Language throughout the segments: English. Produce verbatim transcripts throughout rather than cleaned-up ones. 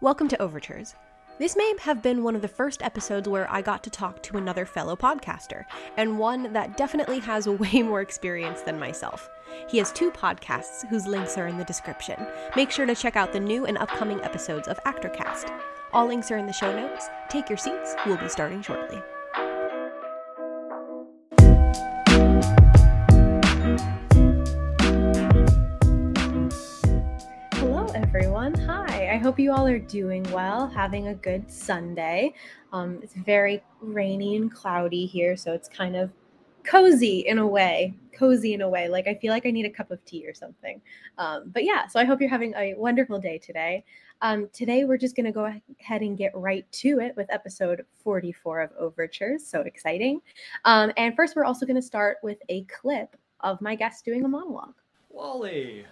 Welcome to Overtures. This may have been one of the first episodes where I got to talk to another fellow podcaster, and one that definitely has way more experience than myself. He has two podcasts whose links are in the description. Make sure to check out the new and upcoming episodes of ActorCast. All links are in the show notes. Take your seats, we'll be starting shortly. Hello everyone, hi. I hope you all are doing well, having a good Sunday. Um, it's very rainy and cloudy here, so it's kind of cozy in a way, cozy in a way. Like I feel like I need a cup of tea or something. Um, but yeah, so I hope you're having a wonderful day today. Um, today we're just going to go ahead and get right to it with episode forty-four of Overtures. So exciting. Um, and first, we're also going to start with a clip of my guest doing a monologue. Wally,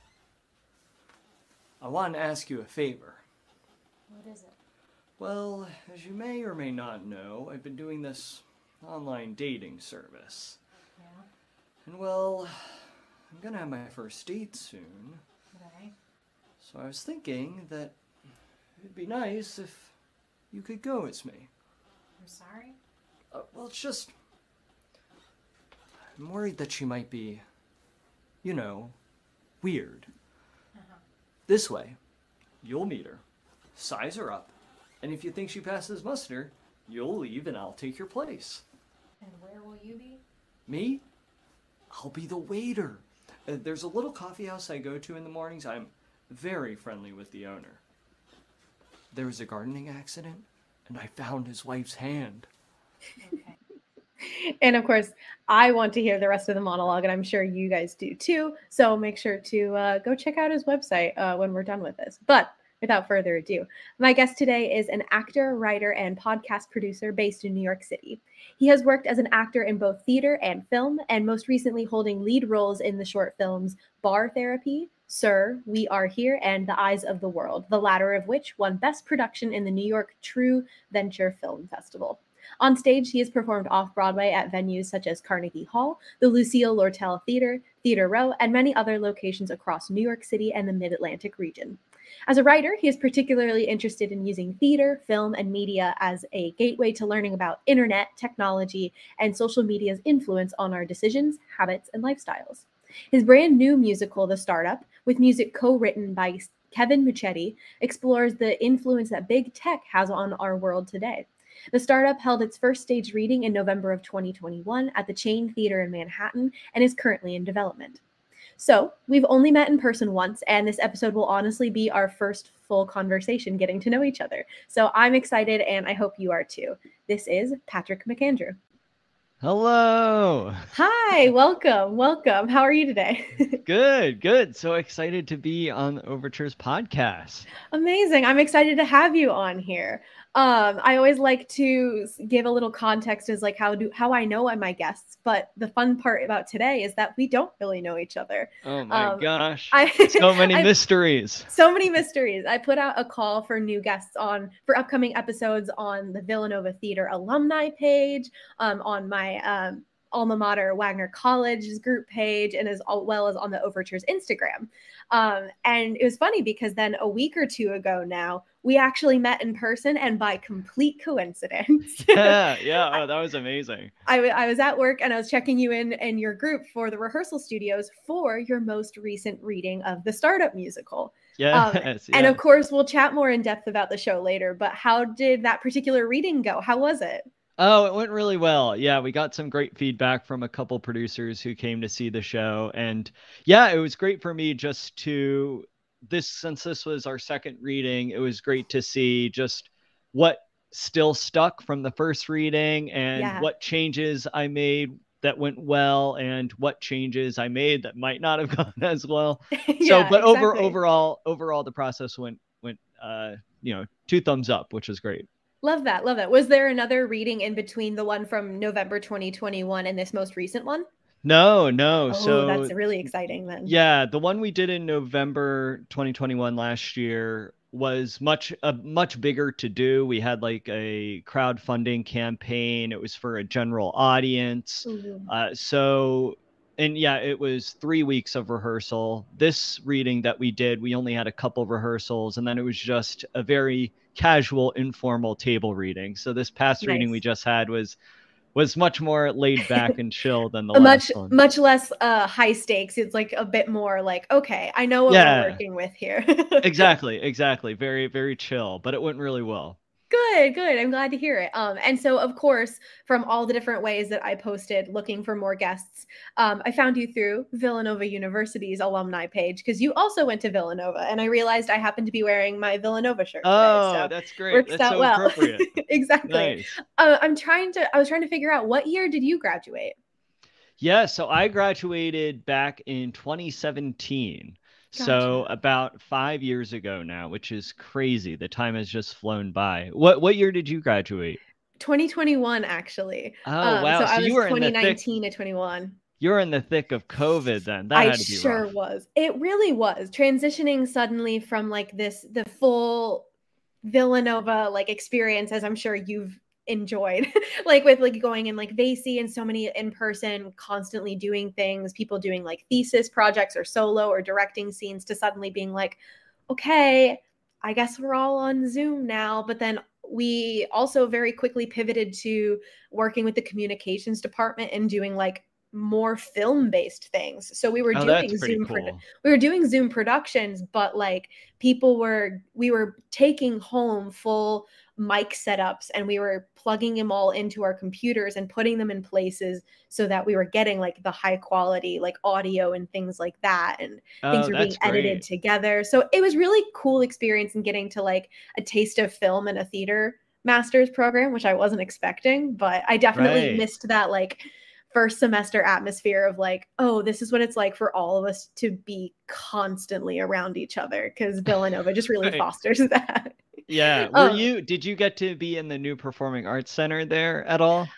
I want to ask you a favor. What is it? Well, as you may or may not know, I've been doing this online dating service. Yeah. And well, I'm gonna have my first date soon. Okay. So I was thinking that it'd be nice if you could go with me. I'm sorry? Uh, well, it's just... I'm worried that she might be, you know, weird. Uh-huh. This way, you'll meet her, size her up, and if you think she passes muster, you'll leave and I'll take your place. And where will you be? Me? I'll be the waiter. Uh, there's a little coffee house I go to in the mornings. I'm very friendly with the owner. There was a gardening accident, and I found his wife's hand. Okay. And of course, I want to hear the rest of the monologue, and I'm sure you guys do too. So make sure to uh, go check out his website uh, when we're done with this. But without further ado, my guest today is an actor, writer, and podcast producer based in New York City. He has worked as an actor in both theater and film, and most recently holding lead roles in the short films Bar Therapy, Sir, We Are Here, and The Eyes of the World, the latter of which won Best Production in the New York True Venture Film Festival. On stage, he has performed off-Broadway at venues such as Carnegie Hall, the Lucille Lortel Theater, Theater Row, and many other locations across New York City and the Mid-Atlantic region. As a writer, he is particularly interested in using theater, film, and media as a gateway to learning about internet, technology, and social media's influence on our decisions, habits, and lifestyles. His brand new musical, The Startup, with music co-written by Kevin Muchetti, explores the influence that big tech has on our world today. The Startup held its first stage reading in November of twenty twenty-one at the Chain Theater in Manhattan and is currently in development. So, we've only met in person once, and this episode will honestly be our first full conversation getting to know each other. So I'm excited, and I hope you are too. This is Patrick McAndrew. Hello. Hi, welcome, welcome. How are you today? Good, good. So excited to be on the Overtures podcast. Amazing. I'm excited to have you on here. Um, I always like to give a little context as like how do how I know my guests, but the fun part about today is that we don't really know each other. Oh my um, gosh. I, So many I, mysteries. So many mysteries. I put out a call for new guests on for upcoming episodes on the Villanova Theater alumni page, um, on my um, alma mater Wagner College's group page, and as well as on the Overtures Instagram. Um, and it was funny because then a week or two ago now, we actually met in person, and by complete coincidence. Yeah, yeah. Oh, that was amazing. I, w- I was at work and I was checking you in in your group for the rehearsal studios for your most recent reading of the Startup musical. Yes, um, yeah. And of course, we'll chat more in depth about the show later, but how did that particular reading go? How was it? Oh, it went really well. Yeah, we got some great feedback from a couple producers who came to see the show. And yeah, it was great for me just to, this since this was our second reading, it was great to see just what still stuck from the first reading and Yeah. what changes I made that went well and what changes I made that might not have gone as well. Yeah, so, but over exactly. overall, overall, the process went, went, uh, you know, two thumbs up, which was great. Love that. Love that. Was there another reading in between the one from November twenty twenty-one and this most recent one? No, no. Oh, so that's really exciting then. yeah, the one we did in November twenty twenty-one last year was much a much bigger to do. We had like a crowdfunding campaign. It was for a general audience. Ooh. Uh, so and yeah, it was three weeks of rehearsal. This reading that we did, we only had a couple rehearsals, and then it was just a very casual, informal table reading. So this past reading we Nice. just had was was much more laid back and chill than the A much last one. much less uh high stakes. It's like a bit more like, okay, I know what Yeah, we're working with here. exactly, exactly. Very, very chill, but it went really well. Good, good. I'm glad to hear it. Um, and so, of course, from all the different ways that I posted looking for more guests, um, I found you through Villanova University's alumni page because you also went to Villanova, and I realized I happened to be wearing my Villanova shirt today, Oh, so that's great. works That's out so well. appropriate. Exactly. Nice. Uh, I'm trying to. I was trying to figure out what year did you graduate? Yeah, so I graduated back in twenty seventeen. So Gotcha. about five years ago now, which is crazy. The time has just flown by. What what year did you graduate? twenty twenty-one, actually. Oh, Um, wow. so So I you was were in the thick twenty nineteen to twenty-one. you were in the thick of COVID then. That I had to be sure rough. was. It really was. Transitioning suddenly from like this the full Villanova like experience, as I'm sure you've enjoyed, like with like going in like Vasey and so many in person, constantly doing things, people doing like thesis projects or solo or directing scenes, to suddenly being like, okay, I guess we're all on Zoom now. But then we also very quickly pivoted to working with the communications department and doing like more film based things. So we were Oh, that's doing pretty Zoom produ- cool. we were doing Zoom productions, but like people were we were taking home full mic setups and we were plugging them all into our computers and putting them in places so that we were getting like the high quality like audio and things like that, and things Oh, were being that's edited great. together. So it was really cool experience and getting to like a taste of film in a theater master's program, which I wasn't expecting, but I definitely Right. missed that like first semester atmosphere of like, oh, this is what it's like for all of us to be constantly around each other, because Villanova just really Right. fosters that. Yeah. Were um, you did you get to be in the new Performing Arts Center there at all?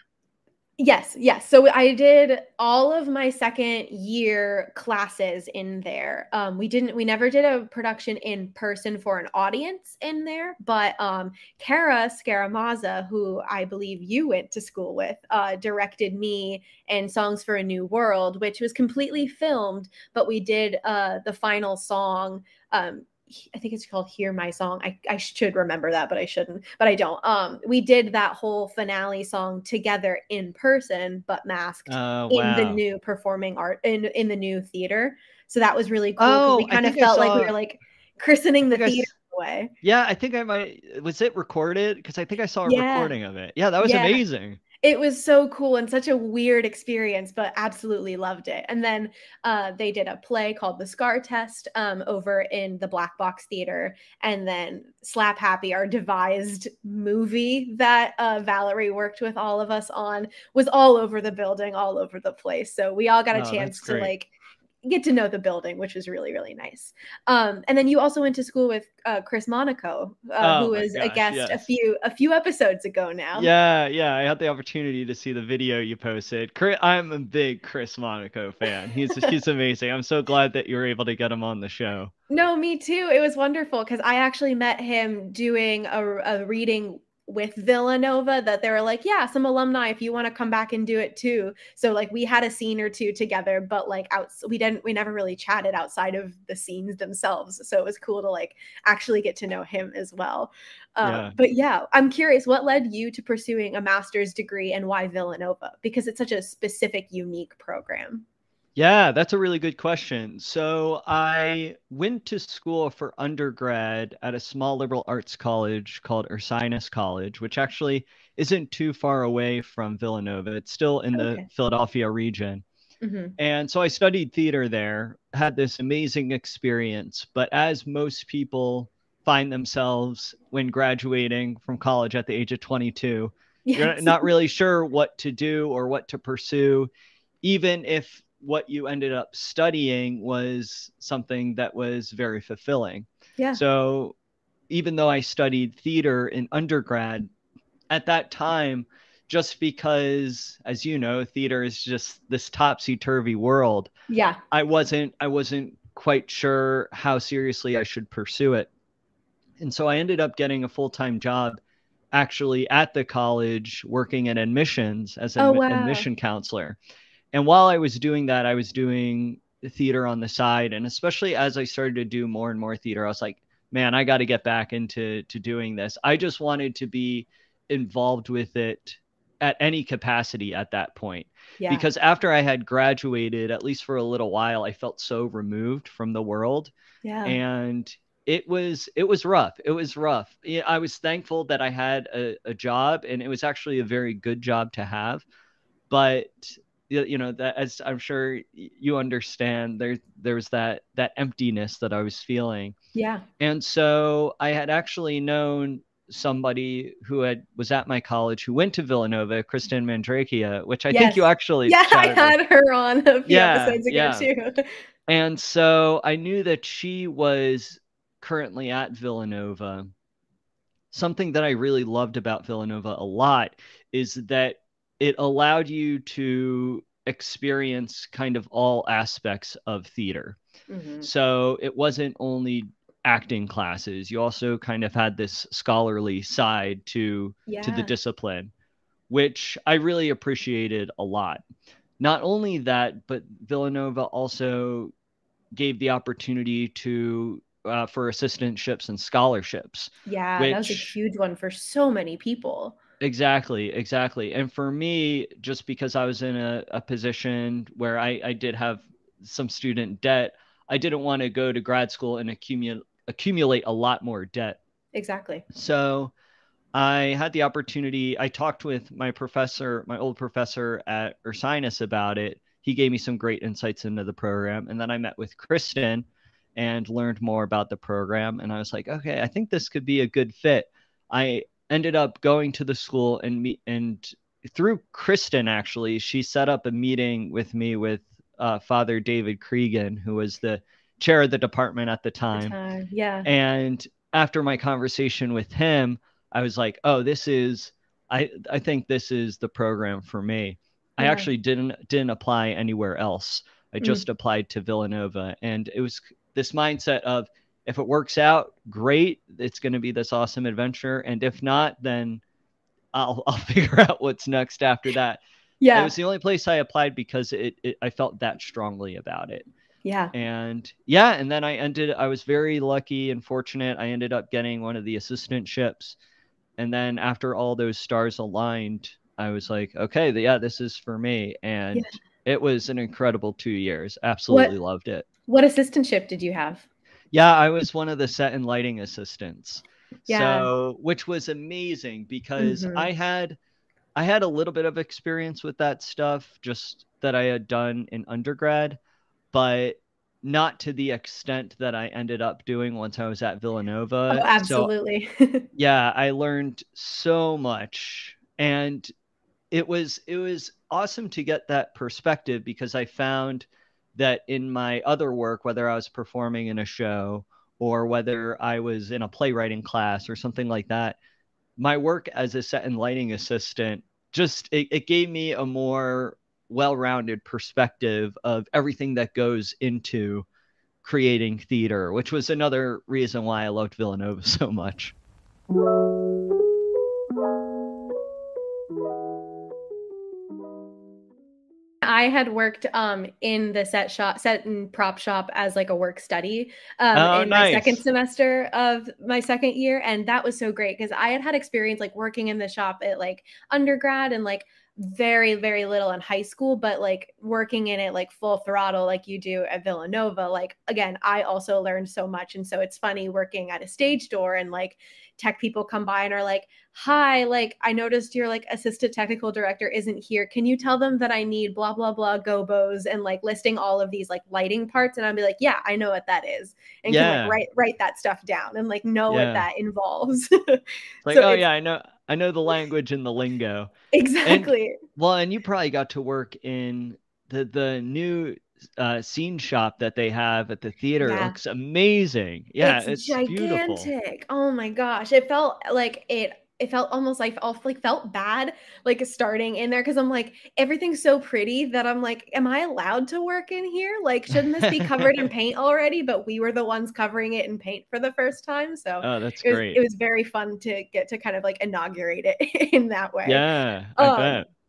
Yes, yes. So I did all of my second year classes in there. Um, we didn't, we never did a production in person for an audience in there, but um, Kara Scaramazza, who I believe you went to school with, uh, directed me in Songs for a New World, which was completely filmed, but we did uh, the final song. Um, I think it's called Hear My Song. I, I should remember that, but I shouldn't, but I don't. Um, we did that whole finale song together in person, but masked Oh, in the wow. new performing art in, in the new theater. So that was really cool because we Oh, I kind of think I felt like we saw were like I christening the think I theater s- in a way. yeah, I think I might was it recorded? Because I think I saw a Yeah. recording of it. Yeah, that was Yeah. amazing. It was so cool and such a weird experience, but absolutely loved it. And then uh, they did a play called The Scar Test um, over in the Black Box Theater. And then Slap Happy, our devised movie that uh, Valerie worked with all of us on, was all over the building, all over the place. So we all got a Oh, that's chance to great. like get to know the building, which was really, really nice. Um, and then you also went to school with uh, Chris Monaco, uh, Oh who my was a gosh, guest a yes. few a few episodes ago now. Yeah, yeah, I had the opportunity to see the video you posted. Chris, I'm a big Chris Monaco fan. He's he's amazing. I'm so glad that you were able to get him on the show. No, me too. It was wonderful because I actually met him doing a, a reading with Villanova that they were like, yeah, some alumni, if you want to come back and do it too. So like we had a scene or two together, but like out, we didn't, we never really chatted outside of the scenes themselves. So it was cool to like actually get to know him as well. Uh, Yeah. but yeah, I'm curious, what led you to pursuing a master's degree and why Villanova? Because it's such a specific, unique program. Yeah, that's a really good question. So I went to school for undergrad at a small liberal arts college called Ursinus College, which actually isn't too far away from Villanova. It's still in the Okay. Philadelphia region. Mm-hmm. And so I studied theater there, had this amazing experience. But as most people find themselves when graduating from college at the age of twenty-two, you're Yes. not really sure what to do or what to pursue, even if what you ended up studying was something that was very fulfilling. Yeah. So even though I studied theater in undergrad, at that time, just because, as you know, theater is just this topsy-turvy world, Yeah. I wasn't I wasn't quite sure how seriously I should pursue it. And so I ended up getting a full-time job actually at the college working in admissions as Oh, an wow. admission counselor. And while I was doing that, I was doing theater on the side. And especially as I started to do more and more theater, I was like, man, I got to get back into to doing this. I just wanted to be involved with it at any capacity at that point. Yeah. Because after I had graduated, at least for a little while, I felt so removed from the world. Yeah. And it was it was rough. It was rough. Yeah, I was thankful that I had a, a job, and it was actually a very good job to have. But you know, that, as I'm sure you understand, there there's that that emptiness that I was feeling. Yeah. And so I had actually known somebody who had was at my college who went to Villanova, Kristen Mandrakia, which I Yes. think you actually Yeah, I chatted with. had her on a few Yeah, episodes ago yeah. too. And so I knew that she was currently at Villanova. Something that I really loved about Villanova a lot is that it allowed you to experience kind of all aspects of theater. Mhm. So it wasn't only acting classes. You also kind of had this scholarly side to to the Yeah. discipline, which I really appreciated a lot. Not only that, but Villanova also gave the opportunity to uh, for assistantships and scholarships. Yeah, that was a which huge one for so many people. exactly, exactly. And for me, just because I was in a, a position where I, I did have some student debt, I didn't want to go to grad school and accumulate accumulate a lot more debt. Exactly. So I had the opportunity. I talked with my professor, my old professor at Ursinus about it. He gave me some great insights into the program. And then I met with Kristen and learned more about the program. And I was like, okay, I think this could be a good fit. I ended up going to the school and meet, and through Kristen, actually, she set up a meeting with me with uh, Father David Cregan, who was the chair of the department at the time. Uh, yeah. And after my conversation with him, I was like, oh, this is, I, I think this is the program for me. I Yeah. actually didn't, didn't apply anywhere else. I Mm. just applied to Villanova, and it was this mindset of, if it works out, great, it's going to be this awesome adventure. And if not, then I'll, I'll figure out what's next after that. Yeah. It was the only place I applied because it, it I felt that strongly about it. Yeah. And yeah, and then I ended, I was very lucky and fortunate. I ended up getting one of the assistantships. And then after all those stars aligned, I was like, okay, yeah, this is for me. And Yeah. it was an incredible two years. Absolutely loved it. What assistantship did you have? Yeah, I was one of the set and lighting assistants. Yeah. So, which was amazing because Mhm. I had, I had a little bit of experience with that stuff, just that I had done in undergrad, but not to the extent that I ended up doing once I was at Villanova. Oh, So absolutely. yeah, I learned so much, and it was it was awesome to get that perspective, because I found that in my other work, whether I was performing in a show or whether I was in a playwriting class or something like that, my work as a set and lighting assistant just it, it gave me a more well-rounded perspective of everything that goes into creating theater, which was another reason why I loved Villanova so much. I had worked um in the set shop, set and prop shop as like a work study um Oh, in my second nice. semester of my second year, and that was so great because I had had experience like working in the shop at like undergrad and like very very little in high school, but like working in it like full throttle like you do at Villanova, like again, I also learned so much. And so it's funny working at a stage door and like tech people come by and are like, hi, like I noticed your like assistant technical director isn't here. Can you tell them that I need blah, blah, blah gobos, and like listing all of these like lighting parts. And I'll be like, yeah, I know what that is. And can Yeah. like write, write that stuff down and like know Yeah. what that involves. Like, So oh it's- yeah, I know I know the language and the lingo. Exactly. Well, and you probably got to work in the the new uh, scene shop that they have at the theater. It Yeah. looks amazing. Yeah, it's, it's, beautiful. gigantic. Oh my gosh. It felt like it it felt almost like I like felt bad like starting in there because I'm like, everything's so pretty that I'm like, am I allowed to work in here? Like, shouldn't this be covered in paint already? But we were the ones covering it in paint for the first time. So Oh, that's it was, great. it was very fun to get to kind of like inaugurate it in that way. Yeah, I Um, bet.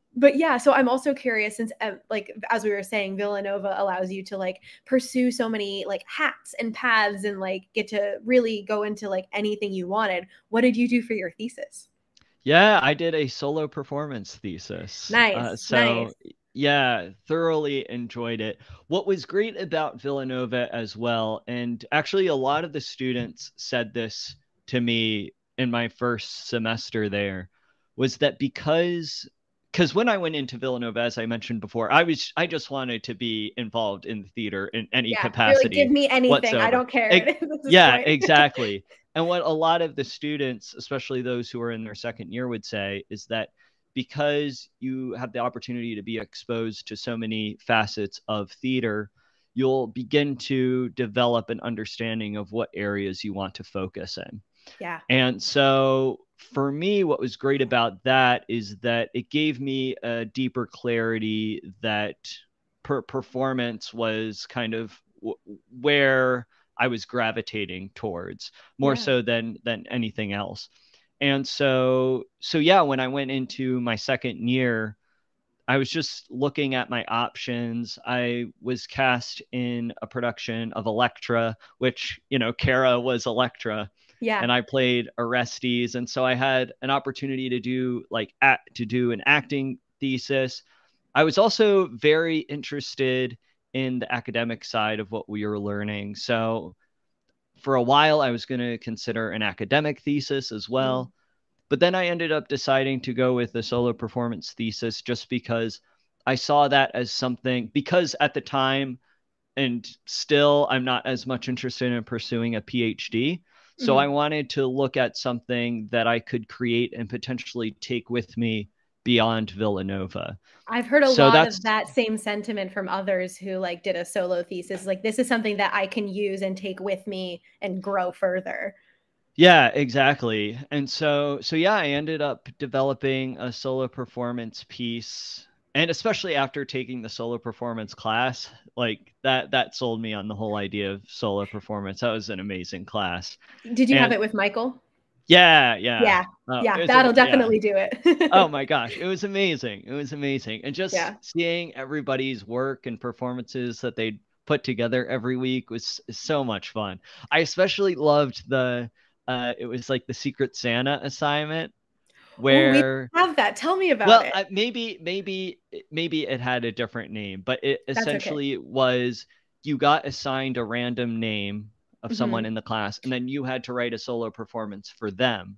but yeah, so I'm also curious since uh, like as we were saying, Villanova allows you to like pursue so many like hats and paths and like get to really go into like anything you wanted. What did you do for your thesis? Yeah, I did a solo performance thesis. Uh, Nice, nice. so yeah, thoroughly enjoyed it. What was great about Villanova as well, and actually a lot of the students said this to me in my first semester there, was that because because when I went into Villanova, as I mentioned before, I was I just wanted to be involved in the theater in any Yeah, you're like, give capacity me anything. I whatsoever. don't care Ex- at this yeah, point. exactly. And what a lot of the students, especially those who are in their second year, would say is that because you have the opportunity to be exposed to so many facets of theater, you'll begin to develop an understanding of what areas you want to focus in. Yeah. And so for me, what was great about that is that it gave me a deeper clarity that per performance was kind of w- where I was gravitating towards more Yeah. so than than anything else. And so so yeah, when I went into my second year, I was just looking at my options. I was cast in a production of Elektra, which, you know, Kara was Elektra, Yeah. and I played Orestes. And so I had an opportunity to do like act, to do an acting thesis. I was also very interested in the academic side of what we were learning. So for a while, I was going to consider an academic thesis as well. Mm. But then I ended up deciding to go with the solo performance thesis just because I saw that as something, because at the time, and still, I'm not as much interested in pursuing a PhD. So I Mhm. wanted to look at something that I could create and potentially take with me beyond Villanova. I've heard a So lot that's, of that same sentiment from others who like did a solo thesis. Like this is something that I can use and take with me and grow further. yeah, exactly. And so, so yeah, I ended up developing a solo performance piece. And especially after taking the solo performance class, like that, that sold me on the whole idea of solo performance. That was an amazing class. Did you have And it with Michael? yeah, yeah. Yeah. Uh, Yeah, it was, that'll a- yeah. definitely do Oh it. my gosh, it was amazing. It was amazing. And just Yeah. seeing everybody's work and performances that they put together every week was so much fun. I especially loved the uh it was like the Secret Santa assignment Oh, we where have that. Tell me about well, it. uh, maybe maybe maybe it had a different name, but it That's okay. essentially was you got assigned a random name of someone Mhm. in the class and then you had to write a solo performance for them,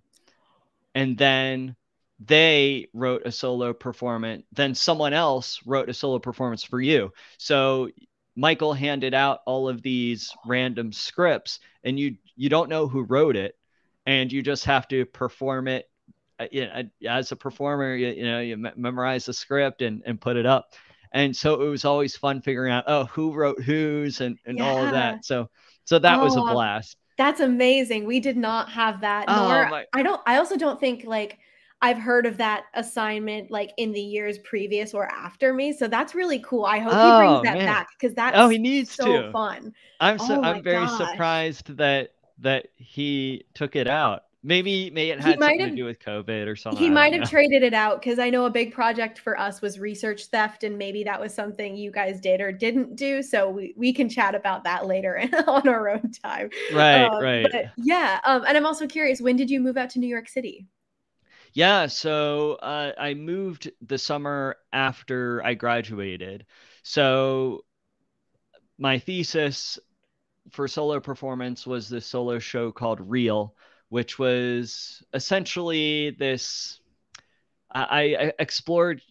and then they wrote a solo performance, then someone else wrote a solo performance for you. So Michael handed out all of these random scripts and you you don't know who wrote it, and you just have to perform it. Uh, you know, as a performer, you, you know, you me- memorize the script and, and put it up. And so it was always fun figuring out, oh, who wrote whose and, and all of Yeah. that. So so that was a Oh, blast. that's amazing. We did not have that, Oh nor my. I don't I also don't think like I've heard of that assignment like in the years previous or after me. So that's really cool. I hope he brings Oh that man. back because Oh, he that's needs so to. fun. I'm so Oh my I'm very gosh. surprised that that he took it out. Maybe maybe it He had might something to have do with COVID or something. he I might don't have know. traded it out because I know a big project for us was research theft, and maybe that was something you guys did or didn't do. So we, we can chat about that later on our own time. Right, Um, right. but yeah, um, and I'm also curious, when did you move out to New York City? Yeah, so uh, I moved the summer after I graduated. So my thesis for solo performance was this solo show called Real, which was essentially this. I, I explored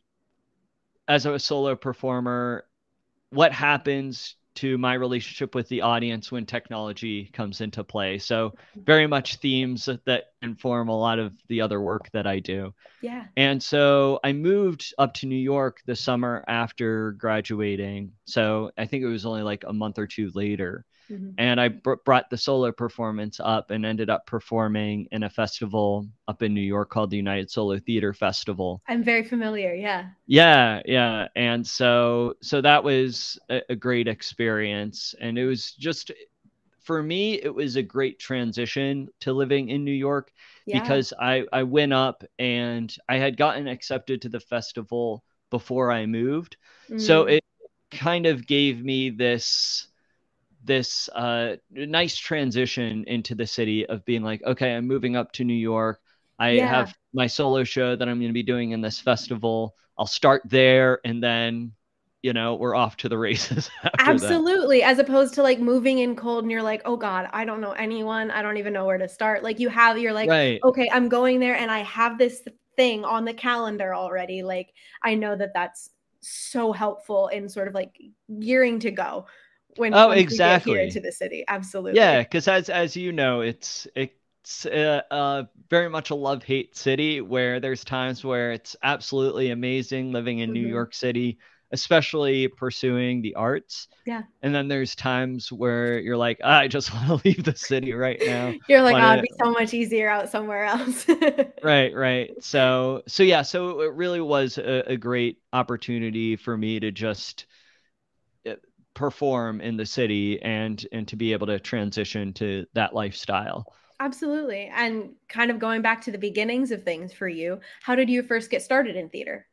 as a solo performer what happens to my relationship with the audience when technology comes into play. So very much themes that inform a lot of the other work that I do. Yeah. And so I moved up to New York the summer after graduating. So I think it was only like a month or two later. Mhm. And I br- brought the solo performance up and ended up performing in a festival up in New York called the United Solo Theater Festival. I'm very familiar. Yeah. Yeah, yeah. And so so that was a, a great experience. And it was just for me, it was a great transition to living in New York Yeah. because I, I went up and I had gotten accepted to the festival before I moved. So Mm. it kind of gave me this this uh, nice transition into the city of being like, okay, I'm moving up to New York. I Yeah. have my solo show that I'm going to be doing in this festival. I'll start there, and then, you know, we're off to the races after that. Absolutely. As opposed to like moving in cold and you're like, oh God, I don't know anyone. I don't even know where to start. Like you have, you're like, Right. okay, I'm going there and I have this thing on the calendar already. Like I know that that's so helpful in sort of like gearing to go when Oh, once you get here exactly. into the city. Absolutely. Yeah, because as as you know, it's it's uh, uh, very much a love-hate city where there's times where it's absolutely amazing living in New Mhm. York City, especially pursuing the arts. Yeah. And then there's times where you're like, "Ah, I just want to leave the city right now. You're like, Want oh, it'd to be so much easier out somewhere else. Right, right. So so yeah, so it really was a, a great opportunity for me to just uh, perform in the city and and to be able to transition to that lifestyle. Absolutely. And kind of going back to the beginnings of things for you, how did you first get started in theater?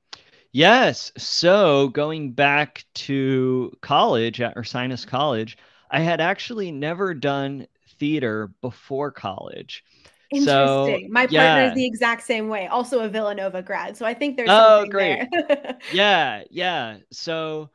Yes. So going back to college at Ursinus College, I had actually never done theater before college. So Interesting. My partner is yeah. the exact same way, also a Villanova grad. So I think there's Oh, something great. there. Yeah, yeah. So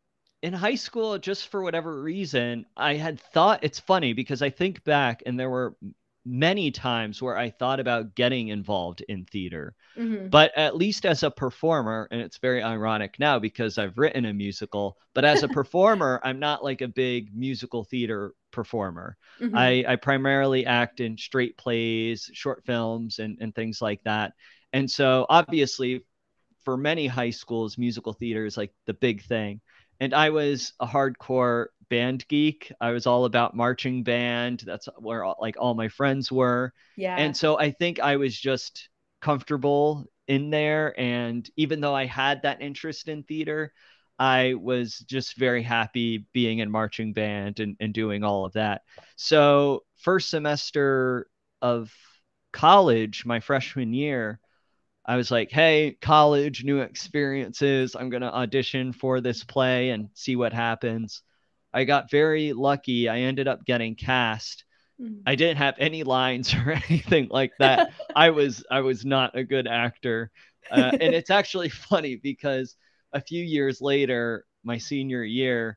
in high school, just for whatever reason, I had thought it's funny because I think back and there were many times where I thought about getting involved in theater. Mhm. But at least as a performer, and it's very ironic now because I've written a musical, but as a performer, I'm not like a big musical theater performer. Mhm. I, I primarily act in straight plays, short films, and, and things like that. And so obviously, for many high schools, musical theater is like the big thing. And I was a hardcore band geek. I was all about marching band. That's where all, like all my friends were. Yeah. And so I think I was just comfortable in there. And even though I had that interest in theater, I was just very happy being in marching band and, and doing all of that. So, first semester of college, my freshman year, I was like, hey, college, new experiences. I'm going to audition for this play and see what happens. I got very lucky. I ended up getting cast. Mhm. I didn't have any lines or anything like that. I was I was not a good actor. Uh, and it's actually funny because a few years later, my senior year,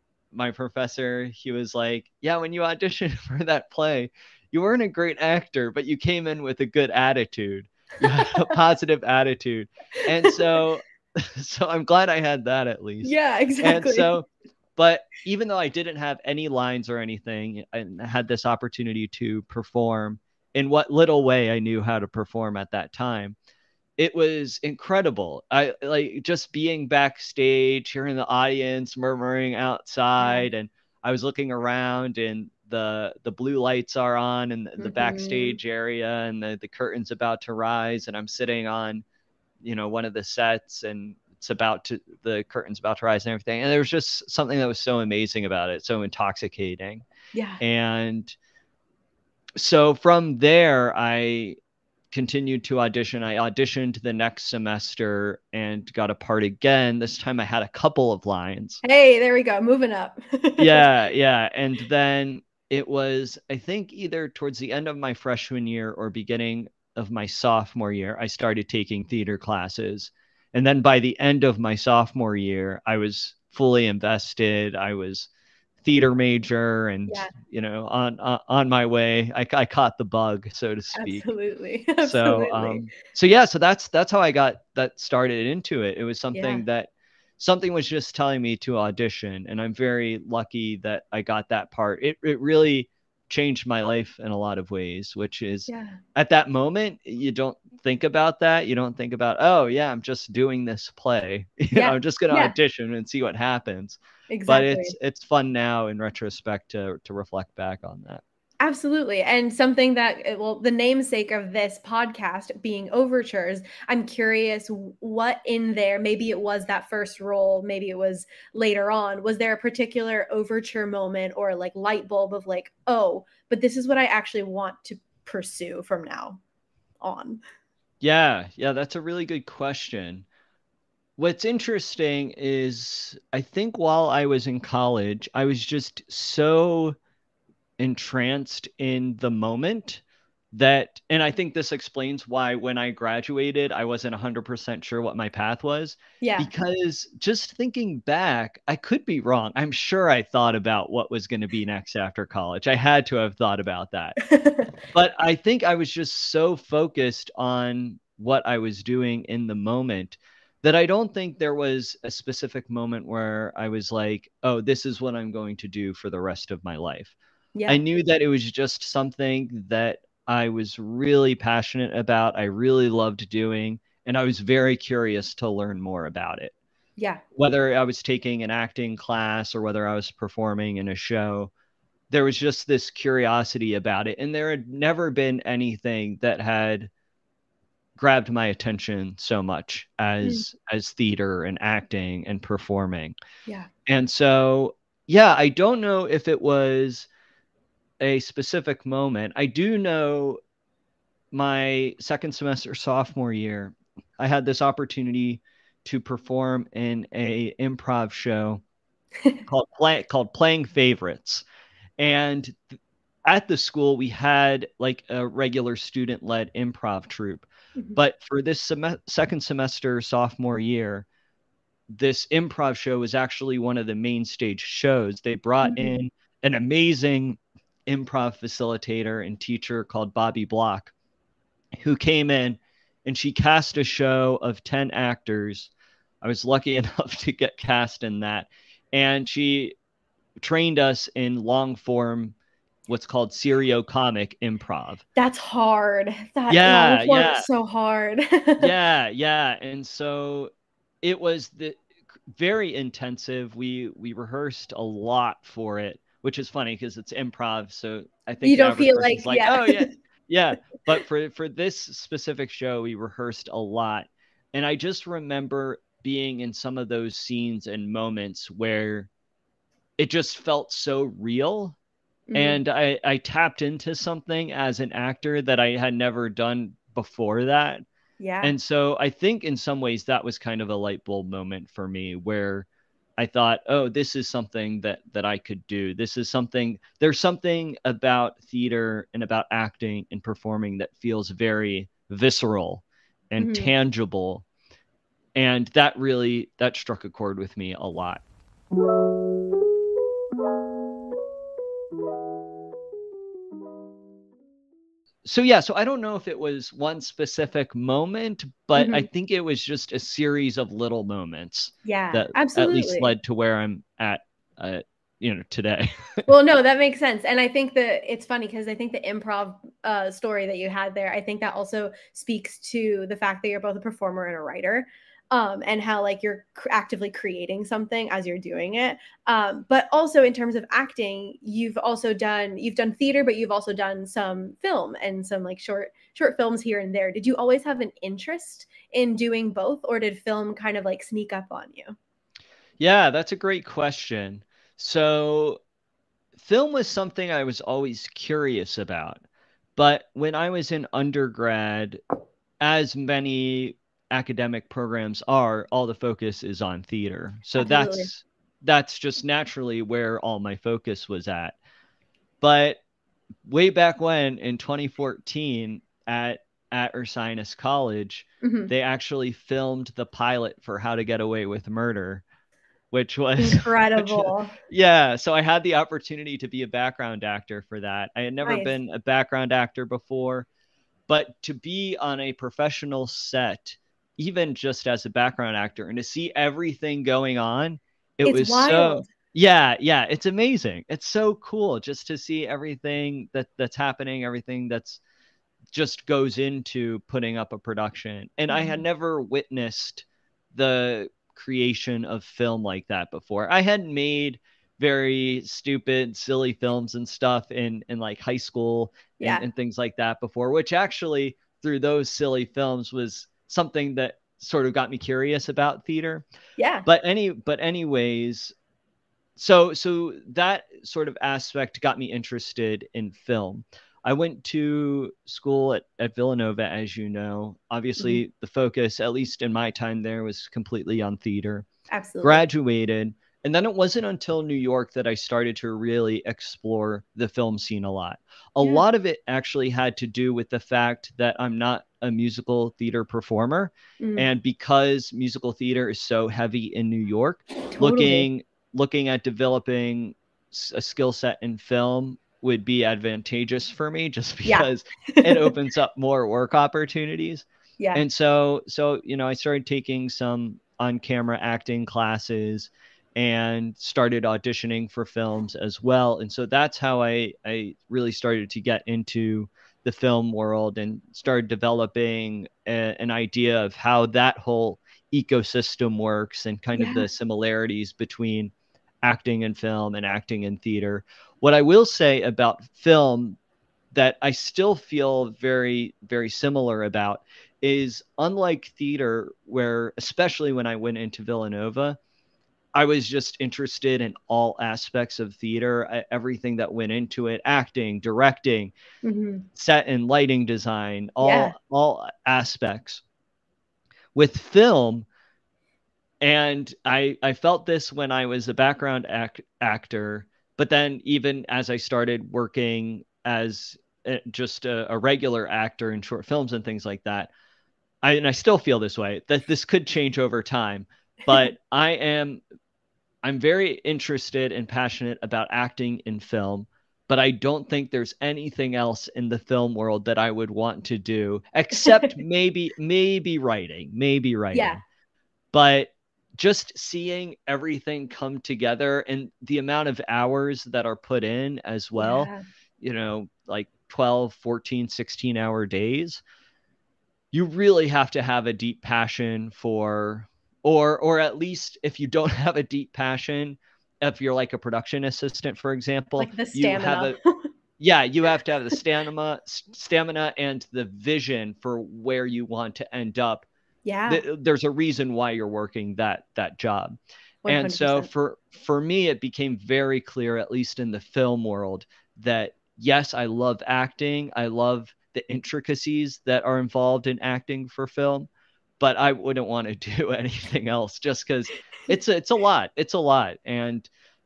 my professor, he was like, yeah, when you auditioned for that play, you weren't a great actor, but you came in with a good attitude. You had a positive attitude. And so so I'm glad I had that at least. Yeah, And exactly. so but even though I didn't have any lines or anything, I had this opportunity to perform in what little way I knew how to perform at that time. It was incredible. I like just being backstage, hearing the audience murmuring Yeah. outside, and I was looking around, and the the blue lights are on in the, the Mhm. backstage area, and the the curtain's about to rise, and I'm sitting on, you know, one of the sets, and it's about to the curtain's about to rise and everything. And there was just something that was so amazing about it, so intoxicating. Yeah. And so from there, I continued to audition. I auditioned the next semester and got a part again. This time I had a couple of lines. Hey, there we go. Moving up. Yeah, yeah. And then it was, I think, either towards the end of my freshman year or beginning of my sophomore year, I started taking theater classes. And then by the end of my sophomore year, I was fully invested. I was theater major and, Yeah, you know, on on, on my way. I, I caught the bug, so to speak. absolutely. So Absolutely. um so yeah, so that's that's how I got that started into it. It was Yeah. something that something was just telling me to audition, and I'm very lucky that I got that part. It it really changed my life in a lot of ways, which is Yeah. at that moment you don't think about that. You don't think about, oh yeah, I'm just doing this play. You know, Yeah. I'm just going to Yeah, audition and see what happens. But it's exactly. it's fun now in retrospect to to reflect back on that. Absolutely. And something that, uh, well, the namesake of this podcast being overtures, I'm curious w- what in there, maybe it was that first role, maybe it was later on, was there a particular overture moment or like light bulb of like, oh, but this is what I actually want to pursue from now on? Yeah, yeah, that's a really good question. what's interesting is I think while I was in college, I was just so entranced in the moment that, and I think this explains why when I graduated, I wasn't one hundred percent sure what my path was. Yeah. Because just thinking back, I could be wrong. I'm sure I thought about what was going to be next after college. I had to have thought about that. But I think I was just so focused on what I was doing in the moment that I don't think there was a specific moment where I was like, oh, this is what I'm going to do for the rest of my life. Yeah. I knew that it was just something that I was really passionate about. I really loved doing, and I was very curious to learn more about it. Yeah. Whether I was taking an acting class or whether I was performing in a show, there was just this curiosity about it. And there had never been anything that had grabbed my attention so much as mm. as theater and acting and performing. Yeah. And so, yeah, I don't know if it was a specific moment. I do know my second semester sophomore year, I had this opportunity to perform in a improv show called play, called Playing Favorites. And th- at the school, we had like a regular student-led improv troupe. Mm-hmm. But for this sem- second semester sophomore year, this improv show was actually one of the main stage shows. They brought mm-hmm. in an amazing improv facilitator and teacher called Bobby Block, who came in and she cast a show of ten actors. I was lucky enough to get cast in that. And she trained us in long form, what's called serio-comic improv. That's hard. That yeah, long form yeah. is so hard. yeah, yeah. And so it was the very intensive. We we rehearsed a lot for it, which is funny because it's improv. So I think you don't feel like, like yeah. oh yeah, yeah. But for for this specific show, we rehearsed a lot, and I just remember being in some of those scenes and moments where it just felt so real. Mm-hmm. And I, I tapped into something as an actor that I had never done before that. Yeah. And so I think in some ways that was kind of a light bulb moment for me where I thought, oh, this is something that, that I could do. This is something, there's something about theater and about acting and performing that feels very visceral and mm-hmm. tangible. And that really, that struck a chord with me a lot. So, yeah, so I don't know if it was one specific moment, but mm-hmm. I think it was just a series of little moments. Yeah, that absolutely. At least led to where I'm at, uh, you know, today. Well, no, that makes sense. And I think that it's funny because I think the improv uh, story that you had there, I think that also speaks to the fact that you're both a performer and a writer. Um, and how like you're cr- actively creating something as you're doing it. Um, but also in terms of acting, you've also done, you've done theater, but you've also done some film and some like short, short films here and there. Did you always have an interest in doing both, or did film kind of like sneak up on you? Yeah, that's a great question. So film was something I was always curious about, but when I was in undergrad, as many academic programs are, all the focus is on theater. So Absolutely. that's that's just naturally where all my focus was at. But way back when in twenty fourteen at at Ursinus College, mm-hmm. they actually filmed the pilot for How to Get Away with Murder, which was incredible. Which, yeah, so I had the opportunity to be a background actor for that. I had never nice. been a background actor before, but to be on a professional set, even just as a background actor, and to see everything going on, it it's was wild. so yeah, yeah, it's amazing. It's so cool just to see everything that that's happening, everything that's just goes into putting up a production. And mm-hmm. I had never witnessed the creation of film like that before. I had made very stupid, silly films and stuff in, in like high school and, yeah. and things like that before, which actually through those silly films was something that sort of got me curious about theater. Yeah. But any, but anyways, so, so that sort of aspect got me interested in film. I went to school at, at Villanova, as you know. Obviously, Mhm. the focus, at least in my time there, was completely on theater. Absolutely. Graduated, and then it wasn't until New York that I started to really explore the film scene a lot. A Yeah. lot of it actually had to do with the fact that I'm not a musical theater performer. Mm, And because musical theater is so heavy in New York, totally. looking looking at developing s- a skill set in film would be advantageous for me just Yeah. because it opens up more work opportunities. Yeah. And so so you know, I started taking some on-camera acting classes and started auditioning for films as well. And so that's how I I really started to get into the film world and started developing a, an idea of how that whole ecosystem works and kind of Yeah. the similarities between acting in film and acting in theater. What I will say about film that I still feel very, very similar about is unlike theater, where especially when I went into Villanova, I was just interested in all aspects of theater, uh, everything that went into it, acting, directing, Mhm. set and lighting design, Yeah. all all aspects. With film, and I I felt this when I was a background act, actor, but then even as I started working as a, just a, a regular actor in short films and things like that, I and I still feel this way. That this could change over time, but I am I'm very interested and passionate about acting in film, but I don't think there's anything else in the film world that I would want to do except maybe maybe writing, maybe Yeah. writing. But just seeing everything come together and the amount of hours that are put in as well, Yeah. you know, like twelve, fourteen, sixteen hour days, you really have to have a deep passion for, or or at least if you don't have a deep passion, if you're like a production assistant, for example, Like the you have stamina. a, yeah, you have to have the stamina stamina and the vision for where you want to end up. Yeah. Th- there's a reason why you're working that that job. And so one hundred percent. for for me it became very clear, at least in the film world, that yes, I love acting, I love the intricacies that are involved in acting for film, but I wouldn't want to do anything else just because it's a, it's a lot it's a lot. And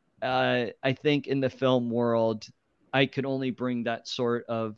uh, I think in the film world I could only bring that sort of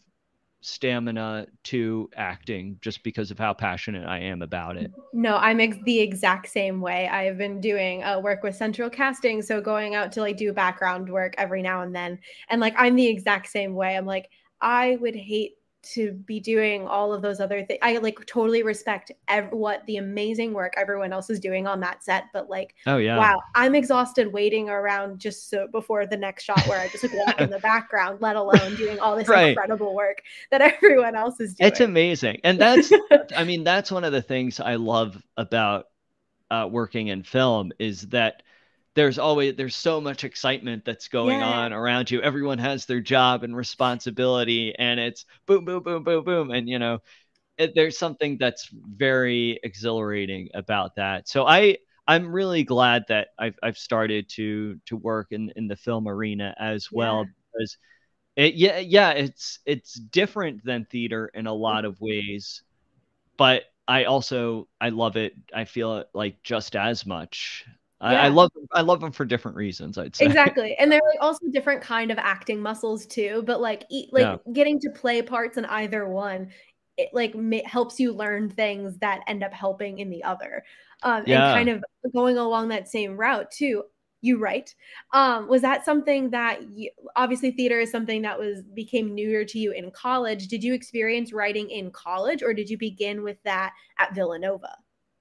stamina to acting just because of how passionate I am about it. No, I'm ex- the exact same way. I've been doing uh, work with central casting, so going out to like do background work every now and then. And like I'm the exact same way. I'm like I would hate to be doing all of those other things. I like totally respect ev- what the amazing work everyone else is doing on that set, but like Oh yeah. wow, I'm exhausted waiting around just so before the next shot where I just like walk in the background, let alone doing all this Right. incredible work that everyone else is doing. It's amazing. And that's, I mean, that's one of the things I love about uh, working in film is that there's always, there's so much excitement that's going Yeah. on around you. Everyone has their job and responsibility and it's boom, boom, boom, boom, boom. And, you know, it, there's something that's very exhilarating about that. So I, I'm really glad that I've, I've started to, to work in, in the film arena as Yeah. well, because it, yeah, yeah, it's it's different than theater in a lot of ways, but I also I love it. I feel it like just as much. I, I Yeah. love I love them for different reasons, I'd say. Exactly. And they're like also different kind of acting muscles too, but like e- like Yeah, getting to play parts in either one, it like ma- helps you learn things that end up helping in the other. Um and yeah. kind of going along that same route too. You right. Um was that something that you, obviously theater is something that was became newer to you in college. Did you experience writing in college or did you begin with that at Villanova?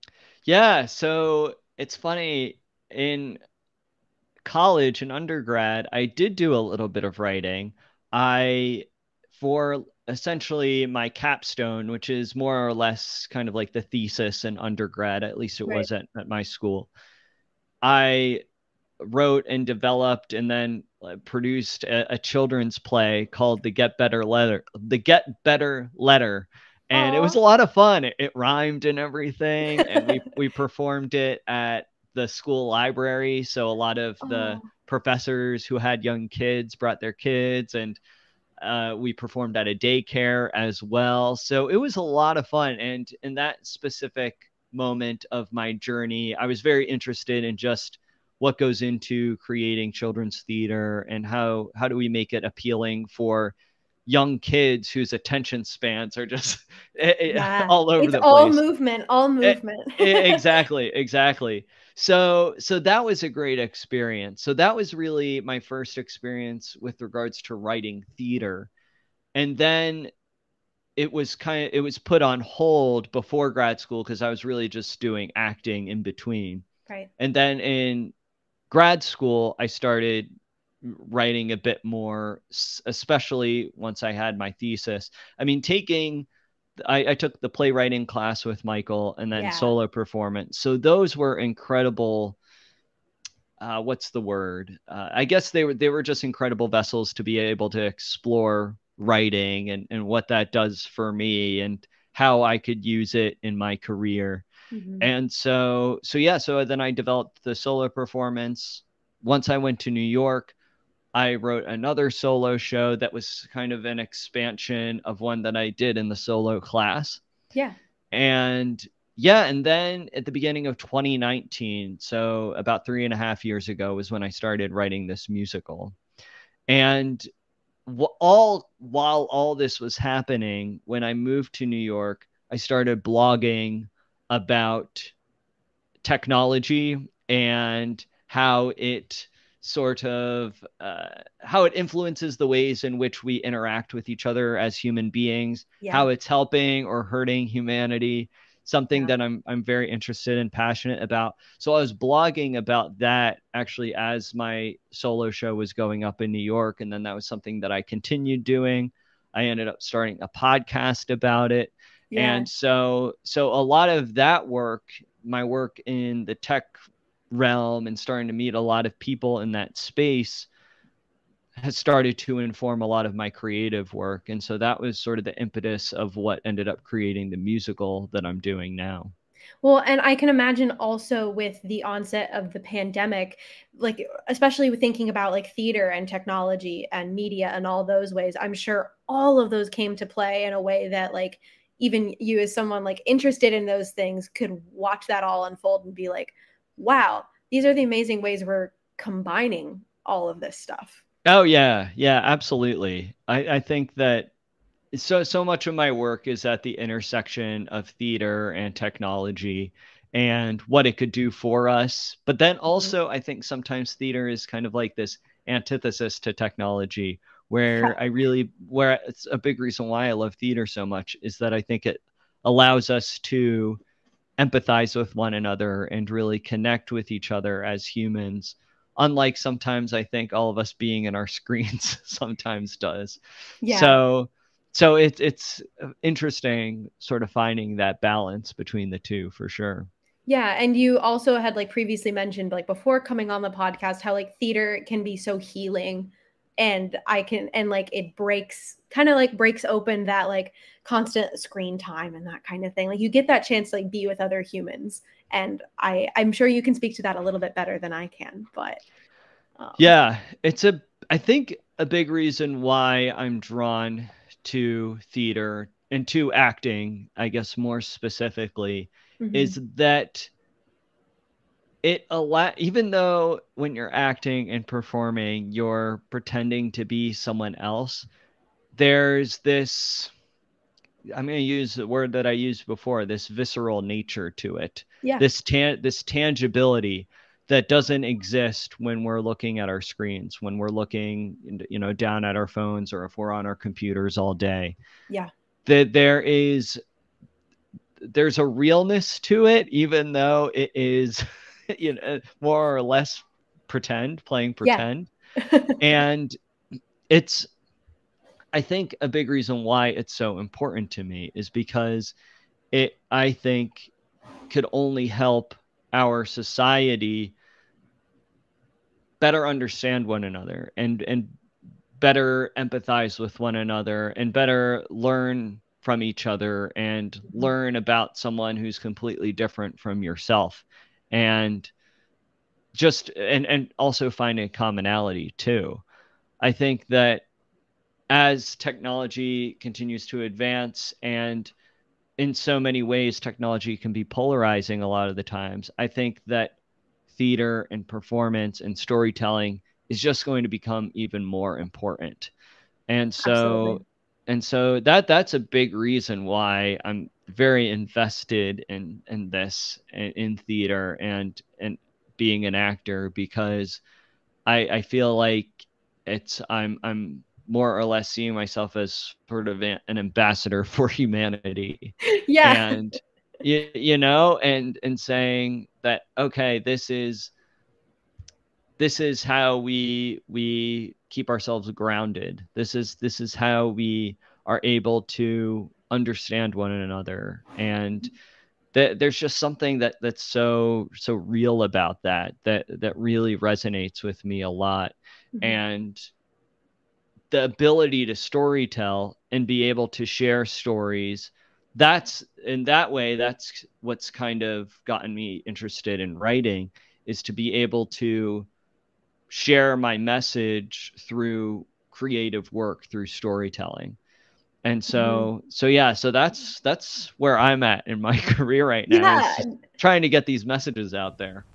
Yeah, so it's funny, in college and undergrad, I did do a little bit of writing. I, for essentially my capstone, which is more or less kind of like the thesis in undergrad, at least it Right. was at, at my school, I wrote and developed and then uh, produced a, a children's play called The Get Better Letter, The Get Better Letter. And it was Oh. a lot of fun. It, it rhymed and everything. And we, we performed it at the school library. So a lot of the Oh. professors who had young kids brought their kids, and Uh, we performed at a daycare as well. So it was a lot of fun. And in that specific moment of my journey, I was very interested in just what goes into creating children's theater and how how do we make it appealing for young kids whose attention spans are just Yeah. all over It's the all place. movement, all E- movement. e- exactly, exactly. So so that was a great experience. So that was really my first experience with regards to writing theater. And then it was kind of it was put on hold before grad school because I was really just doing acting in between. Right. And then in grad school, I started writing a bit more, s- especially once I had my thesis. I mean, taking, I, I took the playwriting class with Michael and then Yeah. solo performance. So those were incredible. Uh, what's the word? Uh, I guess they were they were just incredible vessels to be able to explore writing and, and what that does for me and how I could use it in my career. Mhm. And so, so yeah, so then I developed the solo performance. Once I went to New York, I wrote another solo show that was kind of an expansion of one that I did in the solo class. Yeah. And yeah, and then at the beginning of twenty nineteen, so about three and a half years ago, was when I started writing this musical. And wh- all while all this was happening, when I moved to New York, I started blogging about technology and how it sort of uh, how it influences the ways in which we interact with each other as human beings, Yeah. how it's helping or hurting humanity, something Yeah. that I'm I'm very interested and passionate about. So I was blogging about that actually as my solo show was going up in New York, and then that was something that I continued doing. I ended up starting a podcast about it. Yeah. And so so a lot of that work, my work in the tech realm and starting to meet a lot of people in that space, has started to inform a lot of my creative work. And so that was sort of the impetus of what ended up creating the musical that I'm doing now. Well, and I can imagine also with the onset of the pandemic, like especially with thinking about like theater and technology and media and all those ways, I'm sure all of those came to play in a way that like even you as someone like interested in those things could watch that all unfold and be like, wow, these are the amazing ways we're combining all of this stuff. Oh yeah, yeah, absolutely. I, I think that so so much of my work is at the intersection of theater and technology and what it could do for us. But then also I think sometimes theater is kind of like this antithesis to technology where I really where it's a big reason why I love theater so much is that I think it allows us to empathize with one another and really connect with each other as humans, unlike sometimes I think all of us being in our screens sometimes does. Yeah. So so it's it's interesting sort of finding that balance between the two for sure. Yeah, and you also had like previously mentioned like before coming on the podcast how like theater can be so healing and I can and like it breaks kind of like breaks open that like constant screen time and that kind of thing. Like you get that chance to like be with other humans and I I'm sure you can speak to that a little bit better than I can, but um, yeah, it's a I think a big reason why I'm drawn to theater and to acting, I guess more specifically, mm-hmm. is that it allow even though when you're acting and performing, you're pretending to be someone else, there's this I'm going to use the word that I used before, this visceral nature to it. Yeah. This tan this tangibility that doesn't exist when we're looking at our screens, when we're looking, you know, down at our phones or if we're on our computers all day. Yeah. That there is there's a realness to it, even though it is, you know, more or less pretend, playing pretend. Yeah. And it's, I think a big reason why it's so important to me is because it, I think, could only help our society better understand one another and and better empathize with one another and better learn from each other and learn about someone who's completely different from yourself and just and and also find a commonality too. I think that as technology continues to advance, and in so many ways technology can be polarizing a lot of the times, I think that theater and performance and storytelling is just going to become even more important. And so Absolutely. and so that that's a big reason why I'm very invested in in this in, in theater and and being an actor, because I I feel like it's I'm I'm more or less seeing myself as sort of an ambassador for humanity. Yeah. And you, you know and and saying that, okay, this is this is how we we keep ourselves grounded. This is this is how we are able to understand one another. And that there's just something that that's so so real about that that that really resonates with me a lot. Mhm. And the ability to storytell and be able to share stories, that's in that way, that's what's kind of gotten me interested in writing, is to be able to share my message through creative work, through storytelling. And Mhm. so so yeah, so that's that's where I'm at in my career right now, is Yeah. just trying to get these messages out there.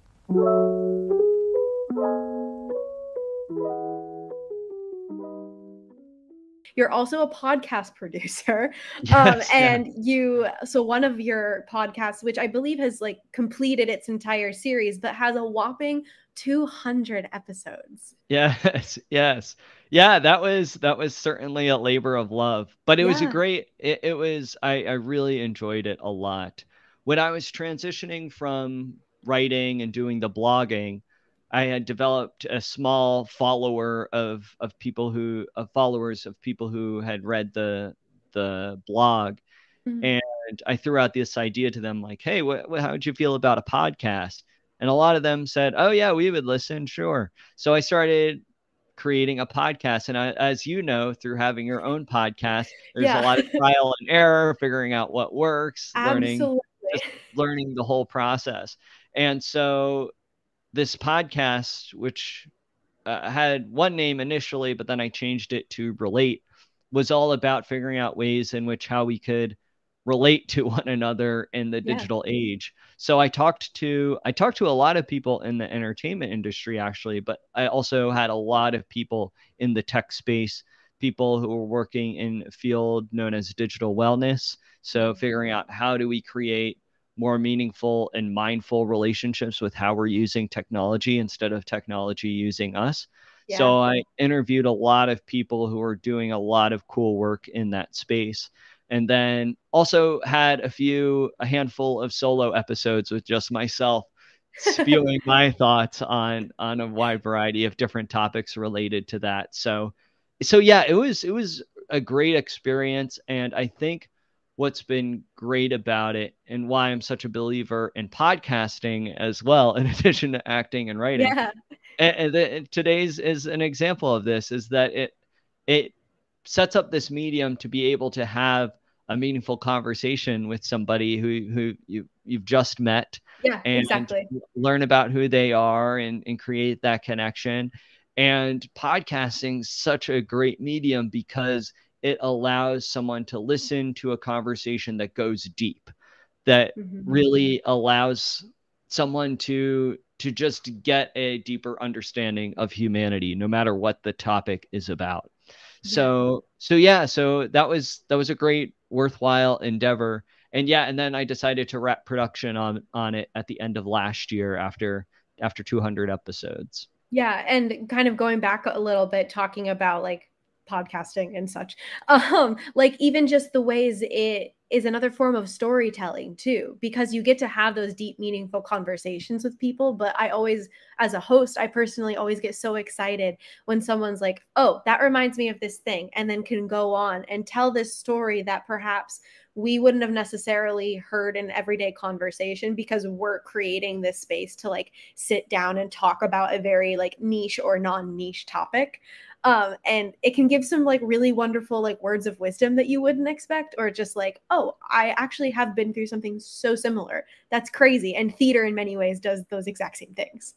You're also a podcast producer. Um, Yes, yeah. and you, so one of your podcasts, which I believe has like completed its entire series, but has a whopping two hundred episodes. Yes, yes. Yeah, that was that was certainly a labor of love, but it was a Yeah. great it, it was I I really enjoyed it a lot. When I was transitioning from writing and doing the blogging, I had developed a small follower of of people who of followers of people who had read the the blog. Mhm. And I threw out this idea to them, like, hey, what, what how would you feel about a podcast? And a lot of them said, oh yeah, we would listen, sure. So I started creating a podcast. And I, as you know, through having your own podcast, there's a Yeah. lot of trial and error, figuring out what works, learning, Absolutely. just learning the whole process. And so this podcast, which uh, had one name initially, but then I changed it to Relate, was all about figuring out ways in which how we could relate to one another in the Yeah. digital age. So I talked to I talked to a lot of people in the entertainment industry, actually, but I also had a lot of people in the tech space, people who were working in a field known as digital wellness. So figuring out, how do we create more meaningful and mindful relationships with how we're using technology instead of technology using us. Yeah. So I interviewed a lot of people who are doing a lot of cool work in that space. And then also had a few, a handful of solo episodes with just myself spewing my thoughts on on a wide variety of different topics related to that. So so yeah, it was it was a great experience. And I think what's been great about it, and why I'm such a believer in podcasting as well, in addition to acting and writing, Yeah. and, and the, today's is an example of this, is that it it sets up this medium to be able to have a meaningful conversation with somebody who who you you've just met, Yeah. and Exactly. learn about who they are, and, and create that connection. And podcasting is such a great medium because it allows someone to listen to a conversation that goes deep, that Mhm. really allows someone to to just get a deeper understanding of humanity, no matter what the topic is about. Yeah. So so yeah, so that was that was a great, worthwhile endeavor. And yeah, and then I decided to wrap production on on it at the end of last year, after after two hundred episodes. Yeah, and kind of going back a little bit, talking about like podcasting and such. Um, like even just the ways it is another form of storytelling too, because you get to have those deep, meaningful conversations with people. But I always, as a host, I personally always get so excited when someone's like, oh, that reminds me of this thing, and then can go on and tell this story that perhaps we wouldn't have necessarily heard in everyday conversation, because we're creating this space to like sit down and talk about a very like niche or non-niche topic. Um, and it can give some like really wonderful like words of wisdom that you wouldn't expect, or just like, oh, I actually have been through something so similar. That's crazy. And theater in many ways does those exact same things.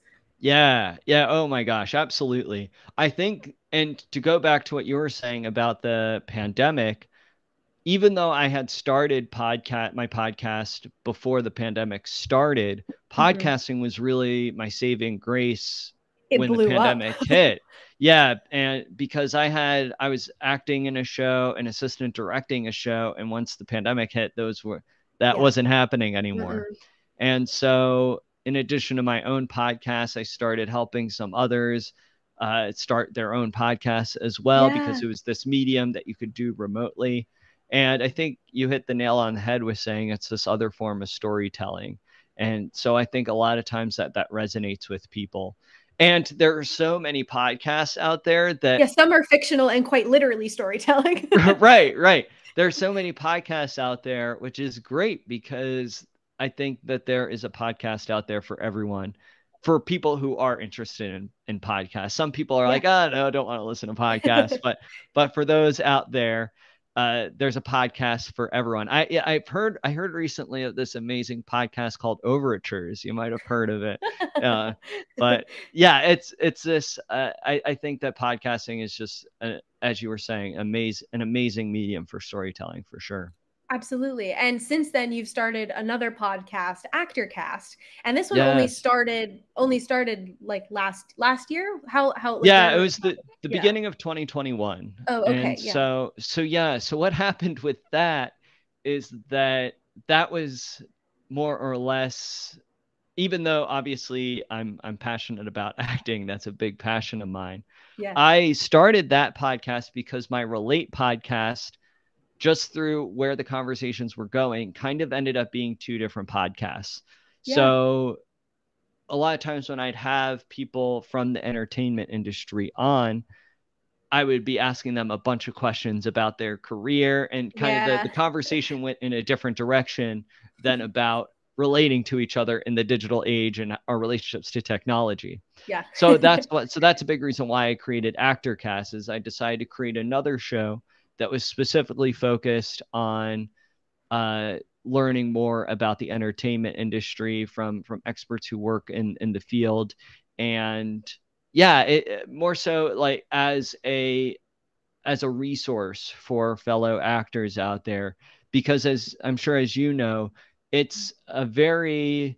Yeah, yeah. Oh my gosh, absolutely. I think, and to go back to what you were saying about the pandemic, even though I had started podcast my podcast before the pandemic started, Mhm. podcasting was really my saving grace It when the blew up. pandemic hit. Yeah, and because I had I was acting in a show and assistant directing a show, and once the pandemic hit, those were that Yeah. wasn't happening anymore. Mm-mm. And so, in addition to my own podcast, I started helping some others uh, start their own podcasts as well because Yeah. it was this medium that you could do remotely. And I think you hit the nail on the head with saying it's this other form of storytelling. And so I think a lot of times that that resonates with people. And there are so many podcasts out there that Yeah, some are fictional and quite literally storytelling. right, right. There's so many podcasts out there, which is great because I think that there is a podcast out there for everyone, for people who are interested in, in podcasts. Some people are Yeah. like, oh no, I don't want to listen to podcasts. But but for those out there, uh, there's a podcast for everyone. I yeah, I've heard I heard recently of this amazing podcast called Overtures. You might have heard of it. Uh, but yeah, it's it's this. Uh, I I think that podcasting is just, uh, as you were saying, amazing an amazing medium for storytelling for sure. Absolutely. And since then you've started another podcast, ActorCast. And this one only Yes. started only started like last last year. How how like Yeah, it where- was the the Yeah. beginning of twenty twenty-one. Oh, okay, And yeah. so so yeah, so what happened with that is that that was more or less, even though obviously I'm I'm passionate about acting, that's a big passion of mine. Yeah. I started that podcast because my Relate podcast, just through where the conversations were going, kind of ended up being two different podcasts. Yeah. So a lot of times when I'd have people from the entertainment industry on, I would be asking them a bunch of questions about their career, and kind of Yeah. the, the conversation went in a different direction than about relating to each other in the digital age and our relationships to technology. Yeah. So that's what so that's a big reason why I created ActorCast, is I decided to create another show that was specifically focused on uh, learning more about the entertainment industry from from experts who work in in the field. And yeah, it, more so like as a as a resource for fellow actors out there, because as I'm sure as you know, it's a very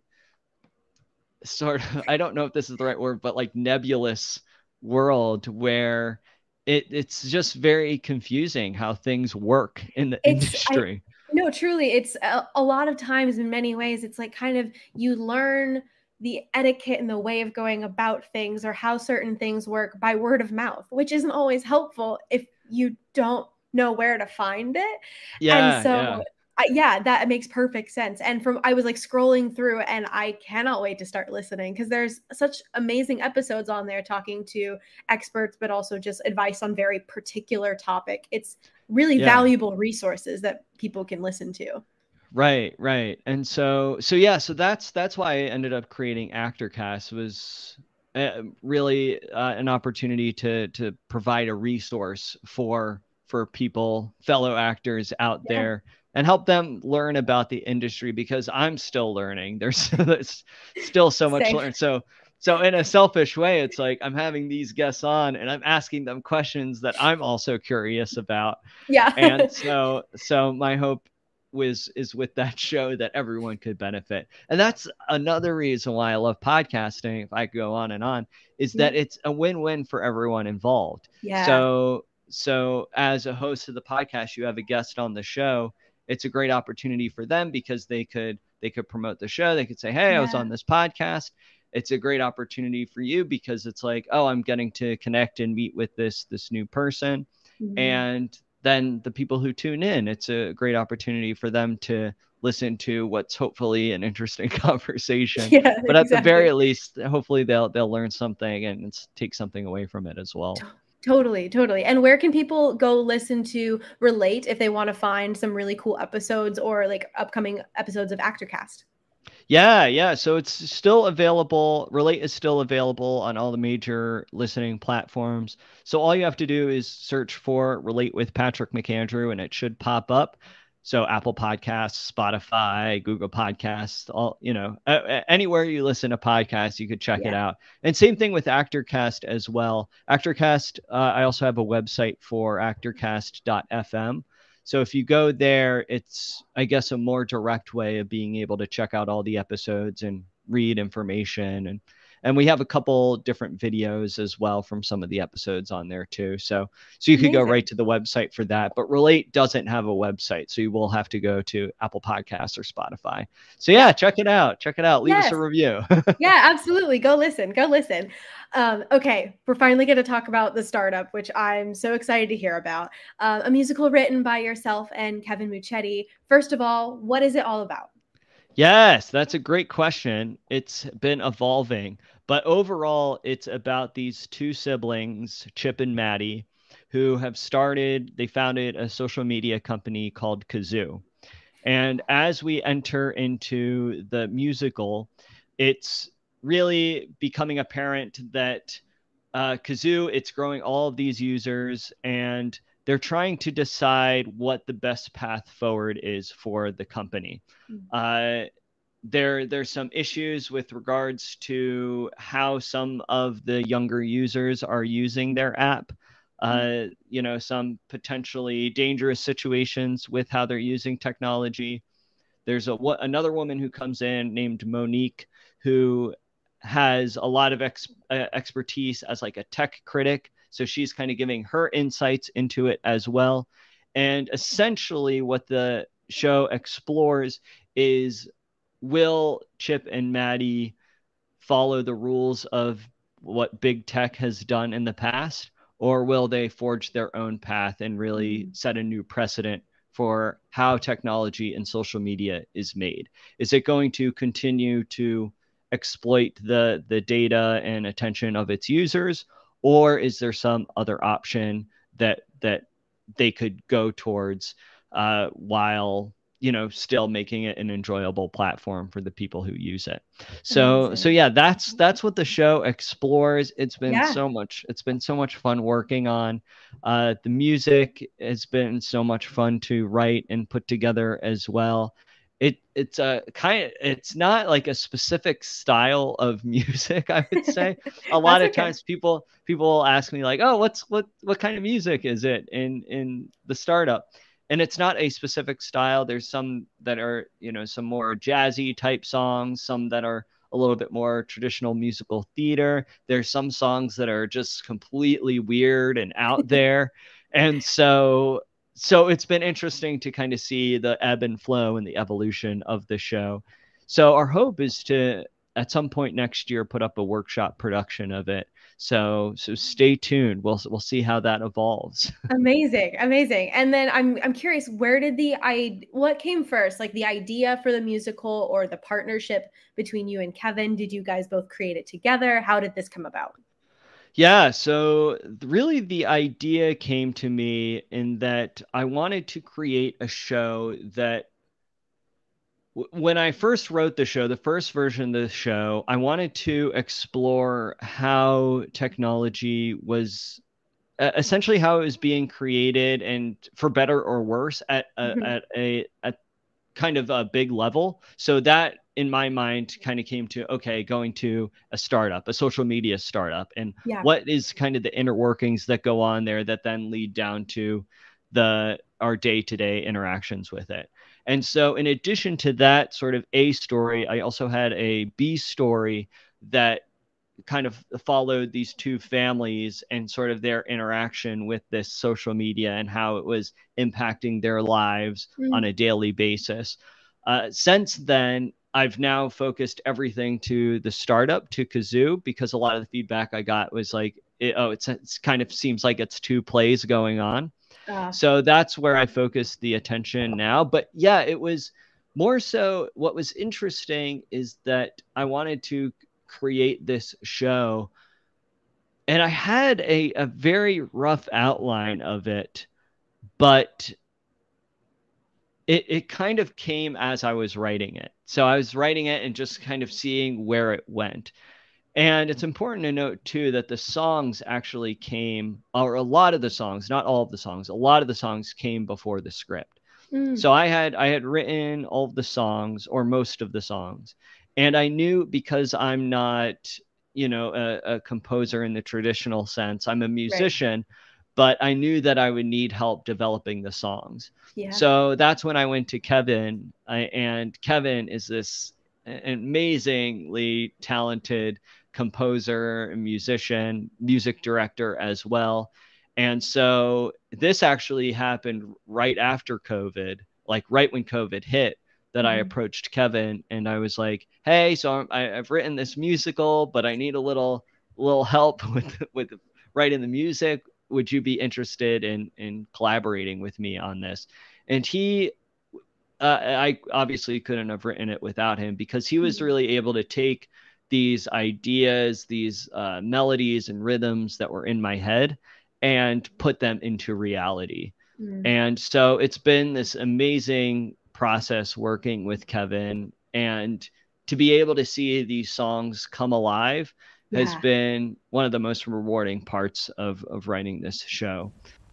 sort of, I don't know if this is the right word, but like nebulous world where it it's just very confusing how things work in the It's I industry. no, truly, it's a, a lot of times in many ways, it's like kind of you learn the etiquette and the way of going about things or how certain things work by word of mouth, which isn't always helpful if you don't know where to find it. Yeah, And so yeah. I, yeah, that makes perfect sense. And from I was like scrolling through and I cannot wait to start listening because there's such amazing episodes on there talking to experts, but also just advice on very particular topic. It's really Yeah. valuable resources that people can listen to. Right, right. And so so yeah, so that's that's why I ended up creating ActorCast, was uh, really uh, an opportunity to to provide a resource for for people, fellow actors out Yeah. there, and help them learn about the industry, because I'm still learning. There's, there's still so much to Same. learn. So so in a selfish way, it's like I'm having these guests on and I'm asking them questions that I'm also curious about. Yeah. And so so my hope was is with that show that everyone could benefit. And that's another reason why I love podcasting, if I could go on and on, is that Yeah. it's a win-win for everyone involved. Yeah. So so as a host of the podcast, you have a guest on the show, it's a great opportunity for them because they could they could promote the show. They could say, hey, I was Yeah. on this podcast. It's a great opportunity for you because it's like, oh, I'm getting to connect and meet with this this new person. Mhm. And then the people who tune in, it's a great opportunity for them to listen to what's hopefully an interesting conversation. Yeah, But at the exactly. very least, hopefully they'll they'll learn something and it's, take something away from it as well. Totally, totally. And where can people go listen to Relate if they want to find some really cool episodes or like upcoming episodes of ActorCast? Yeah, yeah. So it's still available. Relate is still available on all the major listening platforms. So all you have to do is search for Relate with Patrick McAndrew and it should pop up. So Apple Podcasts, Spotify, Google Podcasts, all, you know, uh, anywhere you listen to podcasts, you could check yeah. it out. And same thing with ActorCast as well. ActorCast, uh, I also have a website for actorcast dot f m. So if you go there, it's, I guess, a more direct way of being able to check out all the episodes and read information. And And we have a couple different videos as well from some of the episodes on there too. So, so you could Amazing. Go right to the website for that, but Relate doesn't have a website. So you will have to go to Apple Podcasts or Spotify. So yeah, check it out. Check it out. Leave yes. us a review. Yeah, absolutely. Go listen, go listen. Um, okay. We're finally going to talk about The Startup, which I'm so excited to hear about. Uh, a musical written by yourself and Kevin Muccetti. First of all, what is it all about? Yes, that's a great question. It's been evolving, but overall, it's about these two siblings, Chip and Maddie, who have started, they founded a social media company called Kazoo. And as we enter into the musical, it's really becoming apparent that uh, Kazoo, it's growing all of these users, and they're trying to decide what the best path forward is for the company. Uh, there, there's some issues with regards to how some of the younger users are using their app. Uh, you know, some potentially dangerous situations with how they're using technology. There's a what, another woman who comes in named Monique, who has a lot of ex, uh, expertise as like a tech critic. So she's kind of giving her insights into it as well. And essentially what the show explores is, will Chip and Maddie follow the rules of what big tech has done in the past, or will they forge their own path and really set a new precedent for how technology and social media is made? Is it going to continue to exploit the, the data and attention of its users, or is there some other option that that they could go towards uh, while, you know, still making it an enjoyable platform for the people who use it? So, Amazing. so yeah, that's that's what the show explores. It's been yeah. so much. It's been so much fun working on. Uh, the music has been so much fun to write and put together as well. It it's a kind of, it's not like a specific style of music, I would say. A lot of okay. times people people ask me like, oh, what's what what kind of music is it in in The Startup? And it's not a specific style. There's some that are, you know, some more jazzy type songs, some that are a little bit more traditional musical theater. There's some songs that are just completely weird and out there. And so So it's been interesting to kind of see the ebb and flow and the evolution of the show. So our hope is to, at some point next year, put up a workshop production of it. So so stay tuned. We'll we'll see how that evolves. Amazing, amazing. And then I'm I'm curious, where did the I what came first, like the idea for the musical or the partnership between you and Kevin? Did you guys both create it together? How did this come about? Yeah, so really the idea came to me in that I wanted to create a show that, w- when I first wrote the show, the first version of the show, I wanted to explore how technology was, uh, essentially how it was being created, and for better or worse, at a, mm-hmm. at a at kind of a big level. So that, in my mind, kind of came to, okay, going to a startup, a social media startup, and yeah. what is kind of the inner workings that go on there that then lead down to the our day-to-day interactions with it. And so in addition to that sort of A story, I also had a B story that kind of followed these two families and sort of their interaction with this social media and how it was impacting their lives mm. on a daily basis. Uh, since then, I've now focused everything to the startup, to Kazoo, because a lot of the feedback I got was like, it, oh, it's, it's kind of seems like it's two plays going on. Uh. So that's where I focused the attention now. But yeah, it was more so, what was interesting is that I wanted to create this show, and I had a, a very rough outline of it, but It it kind of came as I was writing it. So I was writing it and just kind of seeing where it went. And it's important to note, too, that the songs actually came, or a lot of the songs, not all of the songs, a lot of the songs came before the script. Mm. So I had I had written all of the songs, or most of the songs, and I knew, because I'm not, you know, a, a composer in the traditional sense. I'm a musician, but I knew that I would need help developing the songs. Yeah. So that's when I went to Kevin, I, and Kevin is this amazingly talented composer and musician, music director as well. And so this actually happened right after COVID, like right when COVID hit, that I Mhm. approached Kevin and I was like, "Hey, so I'm, I, I've written this musical, but I need a little little help with with writing the music. Would you be interested in in collaborating with me on this?" And he, uh, I obviously couldn't have written it without him, because he was Mhm. really able to take these ideas, these uh, melodies and rhythms that were in my head, and put them into reality. Mm. And so it's been this amazing process working with Kevin, and to be able to see these songs come alive has Yeah. been one of the most rewarding parts of, of writing this show.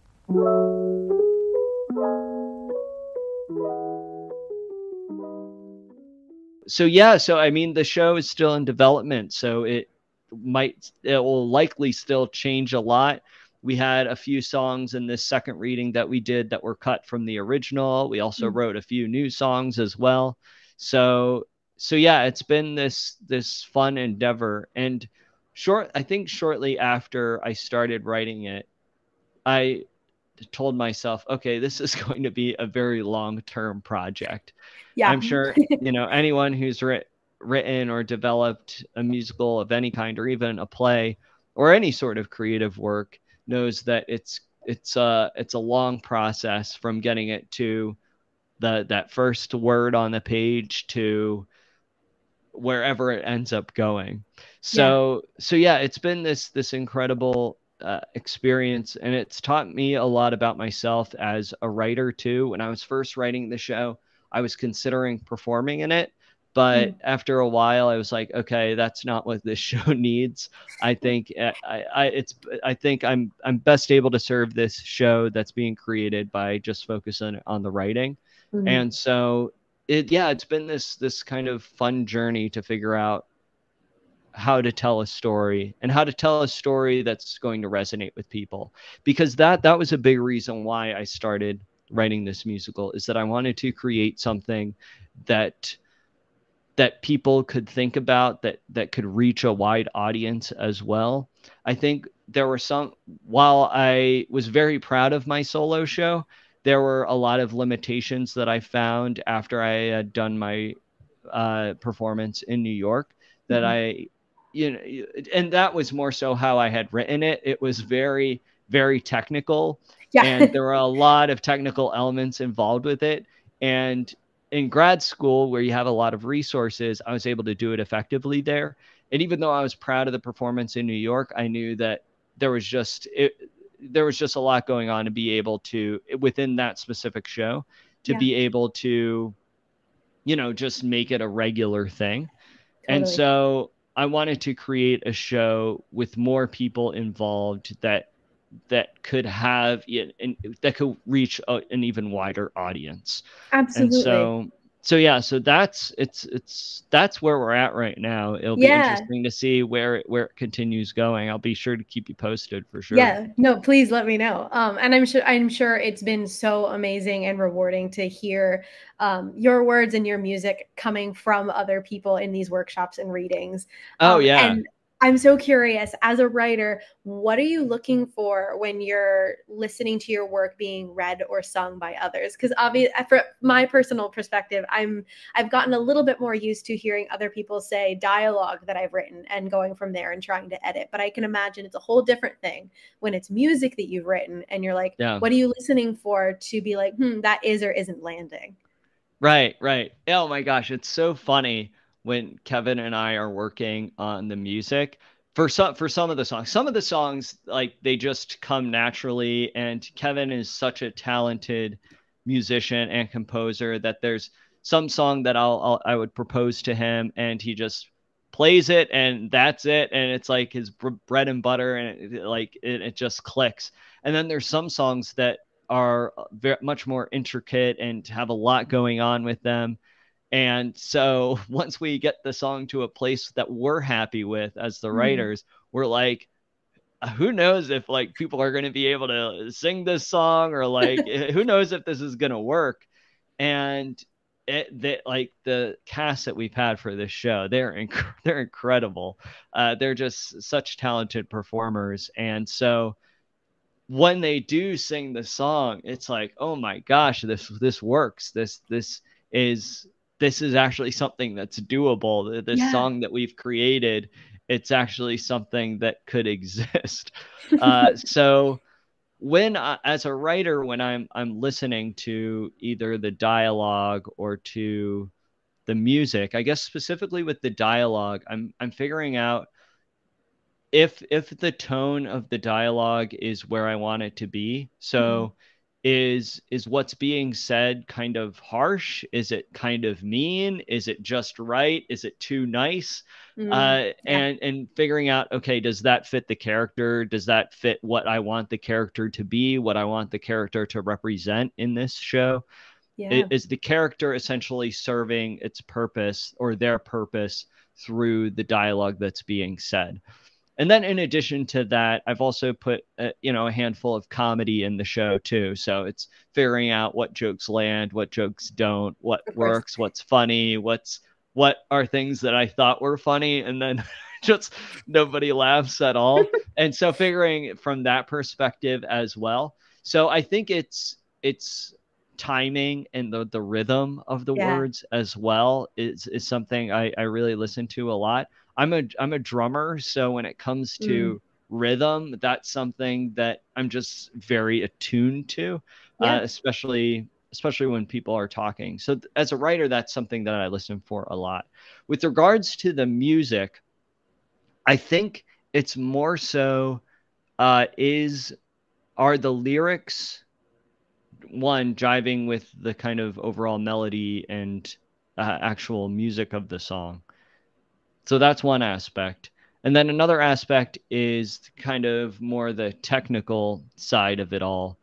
So yeah, so I mean, the show is still in development, so it might, it will likely still change a lot. We had a few songs in this second reading that we did that were cut from the original. We also Mm. wrote a few new songs as well. So so yeah, it's been this this fun endeavor. And short I think shortly after I started writing it, I told myself, okay, this is going to be a very long-term project. Yeah. I'm sure, you know, anyone who's writ- written or developed a musical of any kind, or even a play, or any sort of creative work, knows that it's it's a it's a long process from getting it to the that first word on the page to wherever it ends up going. Yeah. So so yeah, it's been this this incredible uh, experience, and it's taught me a lot about myself as a writer too. When I was first writing the show, I was considering performing in it, but Mm. after a while, I was like, okay, that's not what this show needs. I think uh, I, I it's I think I'm I'm best able to serve this show that's being created by just focusing on the writing. Mhm. And so it yeah, it's been this this kind of fun journey to figure out how to tell a story, and how to tell a story that's going to resonate with people, because that that was a big reason why I started writing this musical, is that I wanted to create something that that people could think about, that that could reach a wide audience as well. I think there were some, while I was very proud of my solo show, there were a lot of limitations that I found after I had done my uh, performance in New York, that Mhm. I, you know, and that was more so how I had written it. It was very, very technical, Yeah. and there were a lot of technical elements involved with it. And in grad school, where you have a lot of resources, I was able to do it effectively there. And even though I was proud of the performance in New York, I knew that there was just it, there was just a lot going on to be able to, within that specific show, to Yeah. be able to, you know, just make it a regular thing. And Totally. so I wanted to create a show with more people involved, that that could have yeah, and that could reach a, an even wider audience. And Absolutely. so so yeah, so that's it's it's that's where we're at right now. It'll be Yeah. interesting to see where it where it continues going. I'll be sure to keep you posted for sure. Yeah, no, please let me know. Um, and I'm sure I'm sure it's been so amazing and rewarding to hear um, your words and your music coming from other people in these workshops and readings. Oh Um, yeah. and I'm so curious, as a writer, what are you looking for when you're listening to your work being read or sung by others? Because obviously, from my personal perspective, I'm I've gotten a little bit more used to hearing other people say dialogue that I've written and going from there and trying to edit. But I can imagine it's a whole different thing when it's music that you've written and you're like, Yeah. what are you listening for to be like, hmm, that is or isn't landing? Right, right. Oh my gosh, it's so funny when Kevin and I are working on the music for some for some of the songs. Some of the songs, like, they just come naturally, and Kevin is such a talented musician and composer that there's some song that I'll, I'll I would propose to him, and he just plays it, and that's it, and it's like his br- bread and butter, and it, like it, it just clicks. And then there's some songs that are very much more intricate and have a lot going on with them. And so once we get the song to a place that we're happy with as the writers, we're like, who knows if like people are going to be able to sing this song, or like who knows if this is going to work. And it that like the cast that we've had for this show, they're inc- they're incredible. Uh, they're just such talented performers. And so when they do sing the song, it's like, oh my gosh, this this works. This this is this is actually something that's doable. This Yeah. song that we've created, it's actually something that could exist. Uh, so when I, as a writer, when I'm I'm listening to either the dialogue or to the music, I guess specifically with the dialogue, I'm I'm figuring out if if the tone of the dialogue is where I want it to be. So is is what's being said kind of harsh? Is it kind of mean? Is it just right? Is it too nice? Mm, Uh, yeah. and and figuring out, okay, does that fit the character? Does that fit what I want the character to be? What I want the character to represent in this show? Yeah. I- Is the character essentially serving its purpose or their purpose through the dialogue that's being said? And then in addition to that, I've also put, uh, you know, a handful of comedy in the show too. So it's figuring out what jokes land, what jokes don't, what Of course. works, what's funny, what's what are things that I thought were funny, and then just nobody laughs at all. And so figuring from that perspective as well. So I think it's it's timing and the the rhythm of the Yeah. words as well is is something I, I really listen to a lot. I'm a I'm a drummer, so when it comes to Mm. rhythm, that's something that I'm just very attuned to, uh, Yeah. especially especially when people are talking. So th- as a writer, that's something that I listen for a lot. With regards to the music, I think it's more so uh, is are the lyrics one jiving with the kind of overall melody and uh, actual music of the song. So that's one aspect. And then another aspect is kind of more the technical side of it all.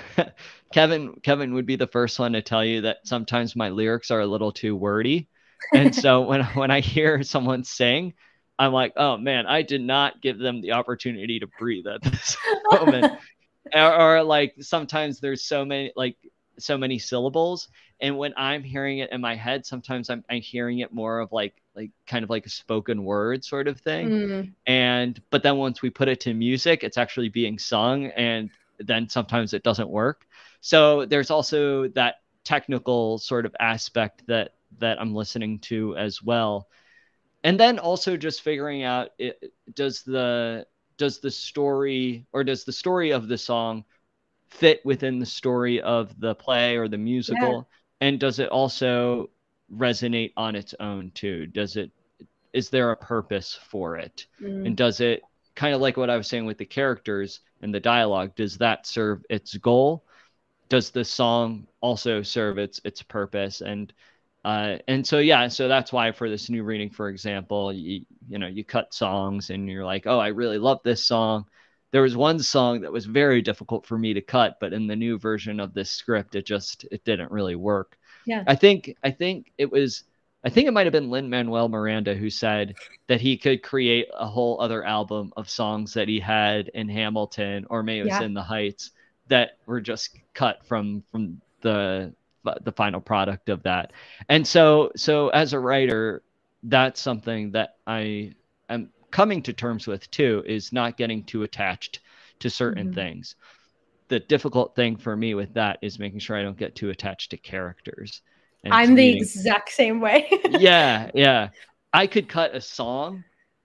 Kevin Kevin would be the first one to tell you that sometimes my lyrics are a little too wordy. And so when when I hear someone sing, I'm like, "Oh man, I did not give them the opportunity to breathe at this moment." Or, or like sometimes there's so many like so many syllables, and when I'm hearing it in my head, sometimes I'm, I'm hearing it more of like like kind of like a spoken word sort of thing. Mm. And but then once we put it to music, it's actually being sung, and then sometimes it doesn't work. So there's also that technical sort of aspect that that I'm listening to as well. And then also just figuring out it, does the does the story or does the story of the song fit within the story of the play or the Yeah. musical, and does it also resonate on its own too? Does it is there a purpose for it? And Mm. does it kind of like what I was saying with the characters and the dialogue, does that serve its goal? Does the song also serve its its purpose? And uh and so yeah, so that's why for this new reading, for example, you, you know, you cut songs and you're like, oh, I really love this song. There was one song that was very difficult for me to cut, but in the new version of this script, it just it didn't really work. Yeah. I think I think it was I think it might have been Lin-Manuel Miranda who said that he could create a whole other album of songs that he had in Hamilton, or maybe it was Yeah. in The Heights, that were just cut from from the the final product of that. And so so as a writer, that's something that I am coming to terms with too, is not getting too attached to certain Mhm. things. The difficult thing for me with that is making sure I don't get too attached to characters. And I'm the meaning, exact same way. yeah, yeah. I could cut a song,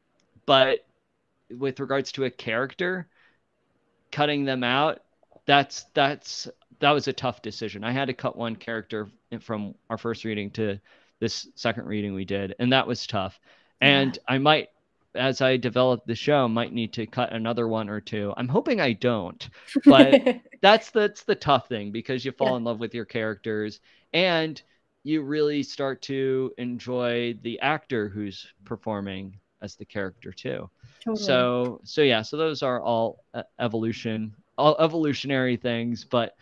but with regards to a character, cutting them out, that's that's that was a tough decision. I had to cut one character from our first reading to this second reading we did, and that was tough. Yeah. And I might, as I develop the show, might need to cut another one or two. I'm hoping I don't, but that's that's the tough thing, because you fall Yeah. in love with your characters and you really start to enjoy the actor who's performing as the character too. Totally. So so yeah, so those are all uh, evolution, all evolutionary things, but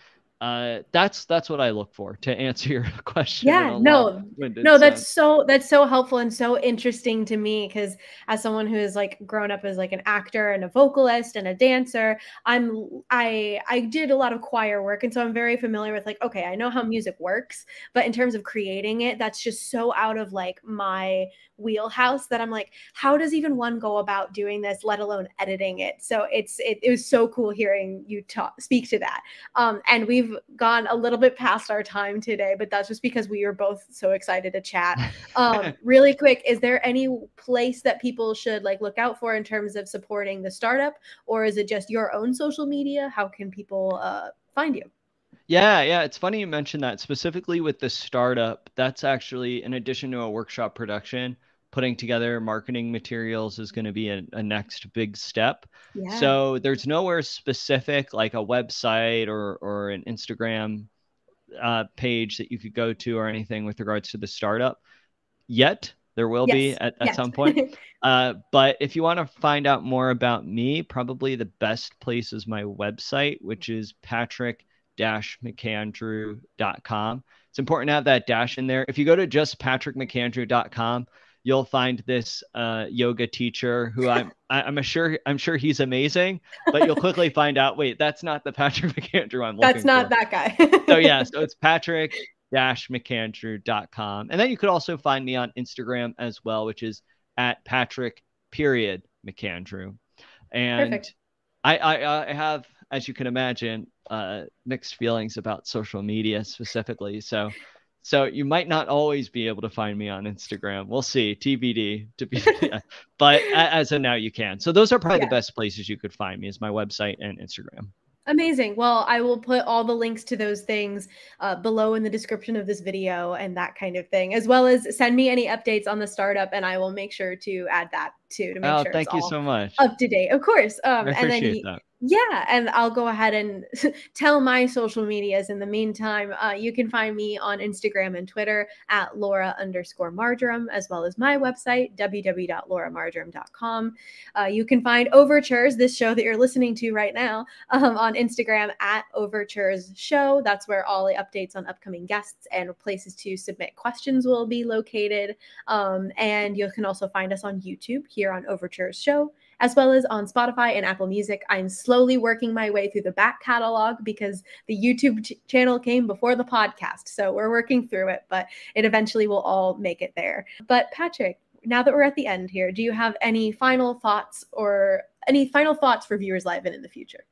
uh, that's that's what I look for to answer your question. in Yeah, a no, long-winded no, that's sense. so that's so helpful and so interesting to me because as someone who has like grown up as like an actor and a vocalist and a dancer, I'm I I did a lot of choir work, and so I'm very familiar with like, okay, I know how music works, but in terms of creating it, that's just so out of like my wheelhouse that I'm like, how does even one go about doing this, let alone editing it? So it's it, it was so cool hearing you talk speak to that. Um, and we've gone a little bit past our time today, but that's just because we were both so excited to chat. Um, really quick, is there any place that people should like look out for in terms of supporting the startup, or is it just your own social media? How can people uh, find you? Yeah, yeah, it's funny you mentioned that specifically with the startup. That's actually in addition to a workshop production, putting together marketing materials is going to be a, a next big step. Yeah. So there's nowhere specific like a website or or an Instagram uh, page that you could go to or anything with regards to the startup yet. There will be Yes. at, at Yes. some point. Uh, but if you want to find out more about me, probably the best place is my website, which is patrick dash mcandrew dot com. It's important to have that dash in there. If you go to just patrick mcandrew dot com, you'll find this uh, yoga teacher who I'm I, I'm sure I'm sure he's amazing, but you'll quickly find out, wait, that's not the Patrick McAndrew I'm That's looking not for. that guy. So yeah, so it's patrick dash mcandrew dot com. And then you could also find me on Instagram as well, which is at Patrick period McAndrew. And Perfect. I, I I have, as you can imagine, uh, mixed feelings about social media specifically. So so you might not always be able to find me on Instagram. We'll see. T B D to be, yeah. But as of now, you can. So those are probably Yeah. the best places you could find me is my website and Instagram. Amazing. Well, I will put all the links to those things uh, below in the description of this video and that kind of thing, as well as send me any updates on the startup, and I will make sure to add that too to make Oh, sure thank it's you all so much. up to date. Of course. Um, I and then appreciate y- that. yeah, and I'll go ahead and tell my social medias in the meantime. Uh, you can find me on Instagram and Twitter at Laura underscore Marjoram, as well as my website, w w w dot laura marjoram dot com. Uh, you can find Overtures, this show that you're listening to right now, um, on Instagram at Overtures Show. That's where all the updates on upcoming guests and places to submit questions will be located. Um, and you can also find us on YouTube here on Overtures Show, as well as on Spotify and Apple Music. I'm slowly working my way through the back catalog because the YouTube ch- channel came before the podcast. So we're working through it, but it eventually will all make it there. But Patrick, now that we're at the end here, do you have any final thoughts or any final thoughts for viewers live and in the future?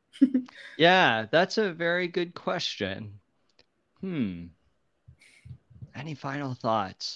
Yeah, that's a very good question. Hmm. Any final thoughts?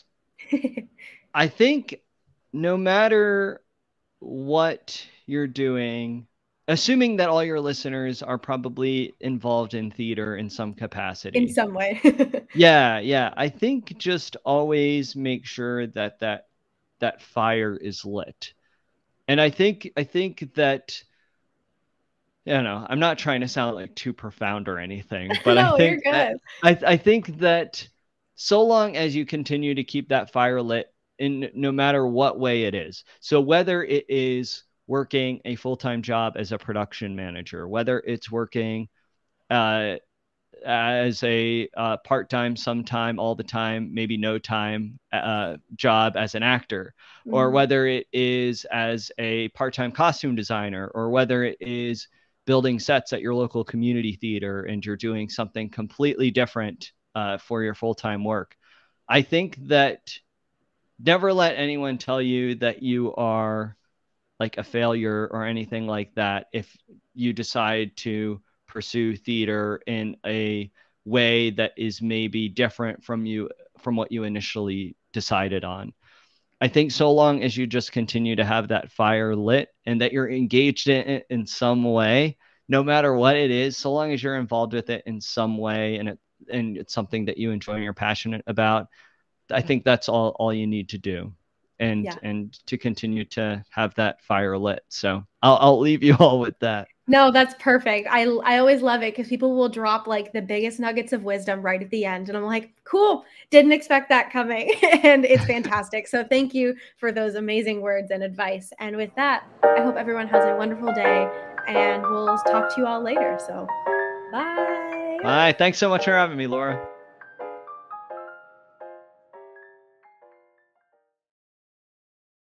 I think no matter what you're doing, assuming that all your listeners are probably involved in theater in some capacity. In some way. Yeah, yeah. I think just always make sure that that that fire is lit. And I think I think that you know, I'm not trying to sound like too profound or anything, but No, I you're think that good. I I think that so long as you continue to keep that fire lit in no matter what way it is. So whether it is working a full-time job as a production manager, whether it's working uh, as a uh, part-time, sometime, all the time, maybe no time uh, job as an actor, or Mhm. whether it is as a part-time costume designer, or whether it is building sets at your local community theater and you're doing something completely different uh, for your full-time work. I think that never let anyone tell you that you are like a failure or anything like that if you decide to pursue theater in a way that is maybe different from you from what you initially decided on. I think so long as you just continue to have that fire lit and that you're engaged in it in some way, no matter what it is, so long as you're involved with it in some way and it and it's something that you enjoy and you're passionate about, I think that's all all you need to do. And Yeah. and to continue to have that fire lit. So I'll I'll leave you all with that. No, that's perfect. I I always love it because people will drop like the biggest nuggets of wisdom right at the end. And I'm like, cool, didn't expect that coming. And it's fantastic. So thank you for those amazing words and advice. And with that, I hope everyone has a wonderful day and we'll talk to you all later. So bye. Bye. Thanks so much for having me, Laura.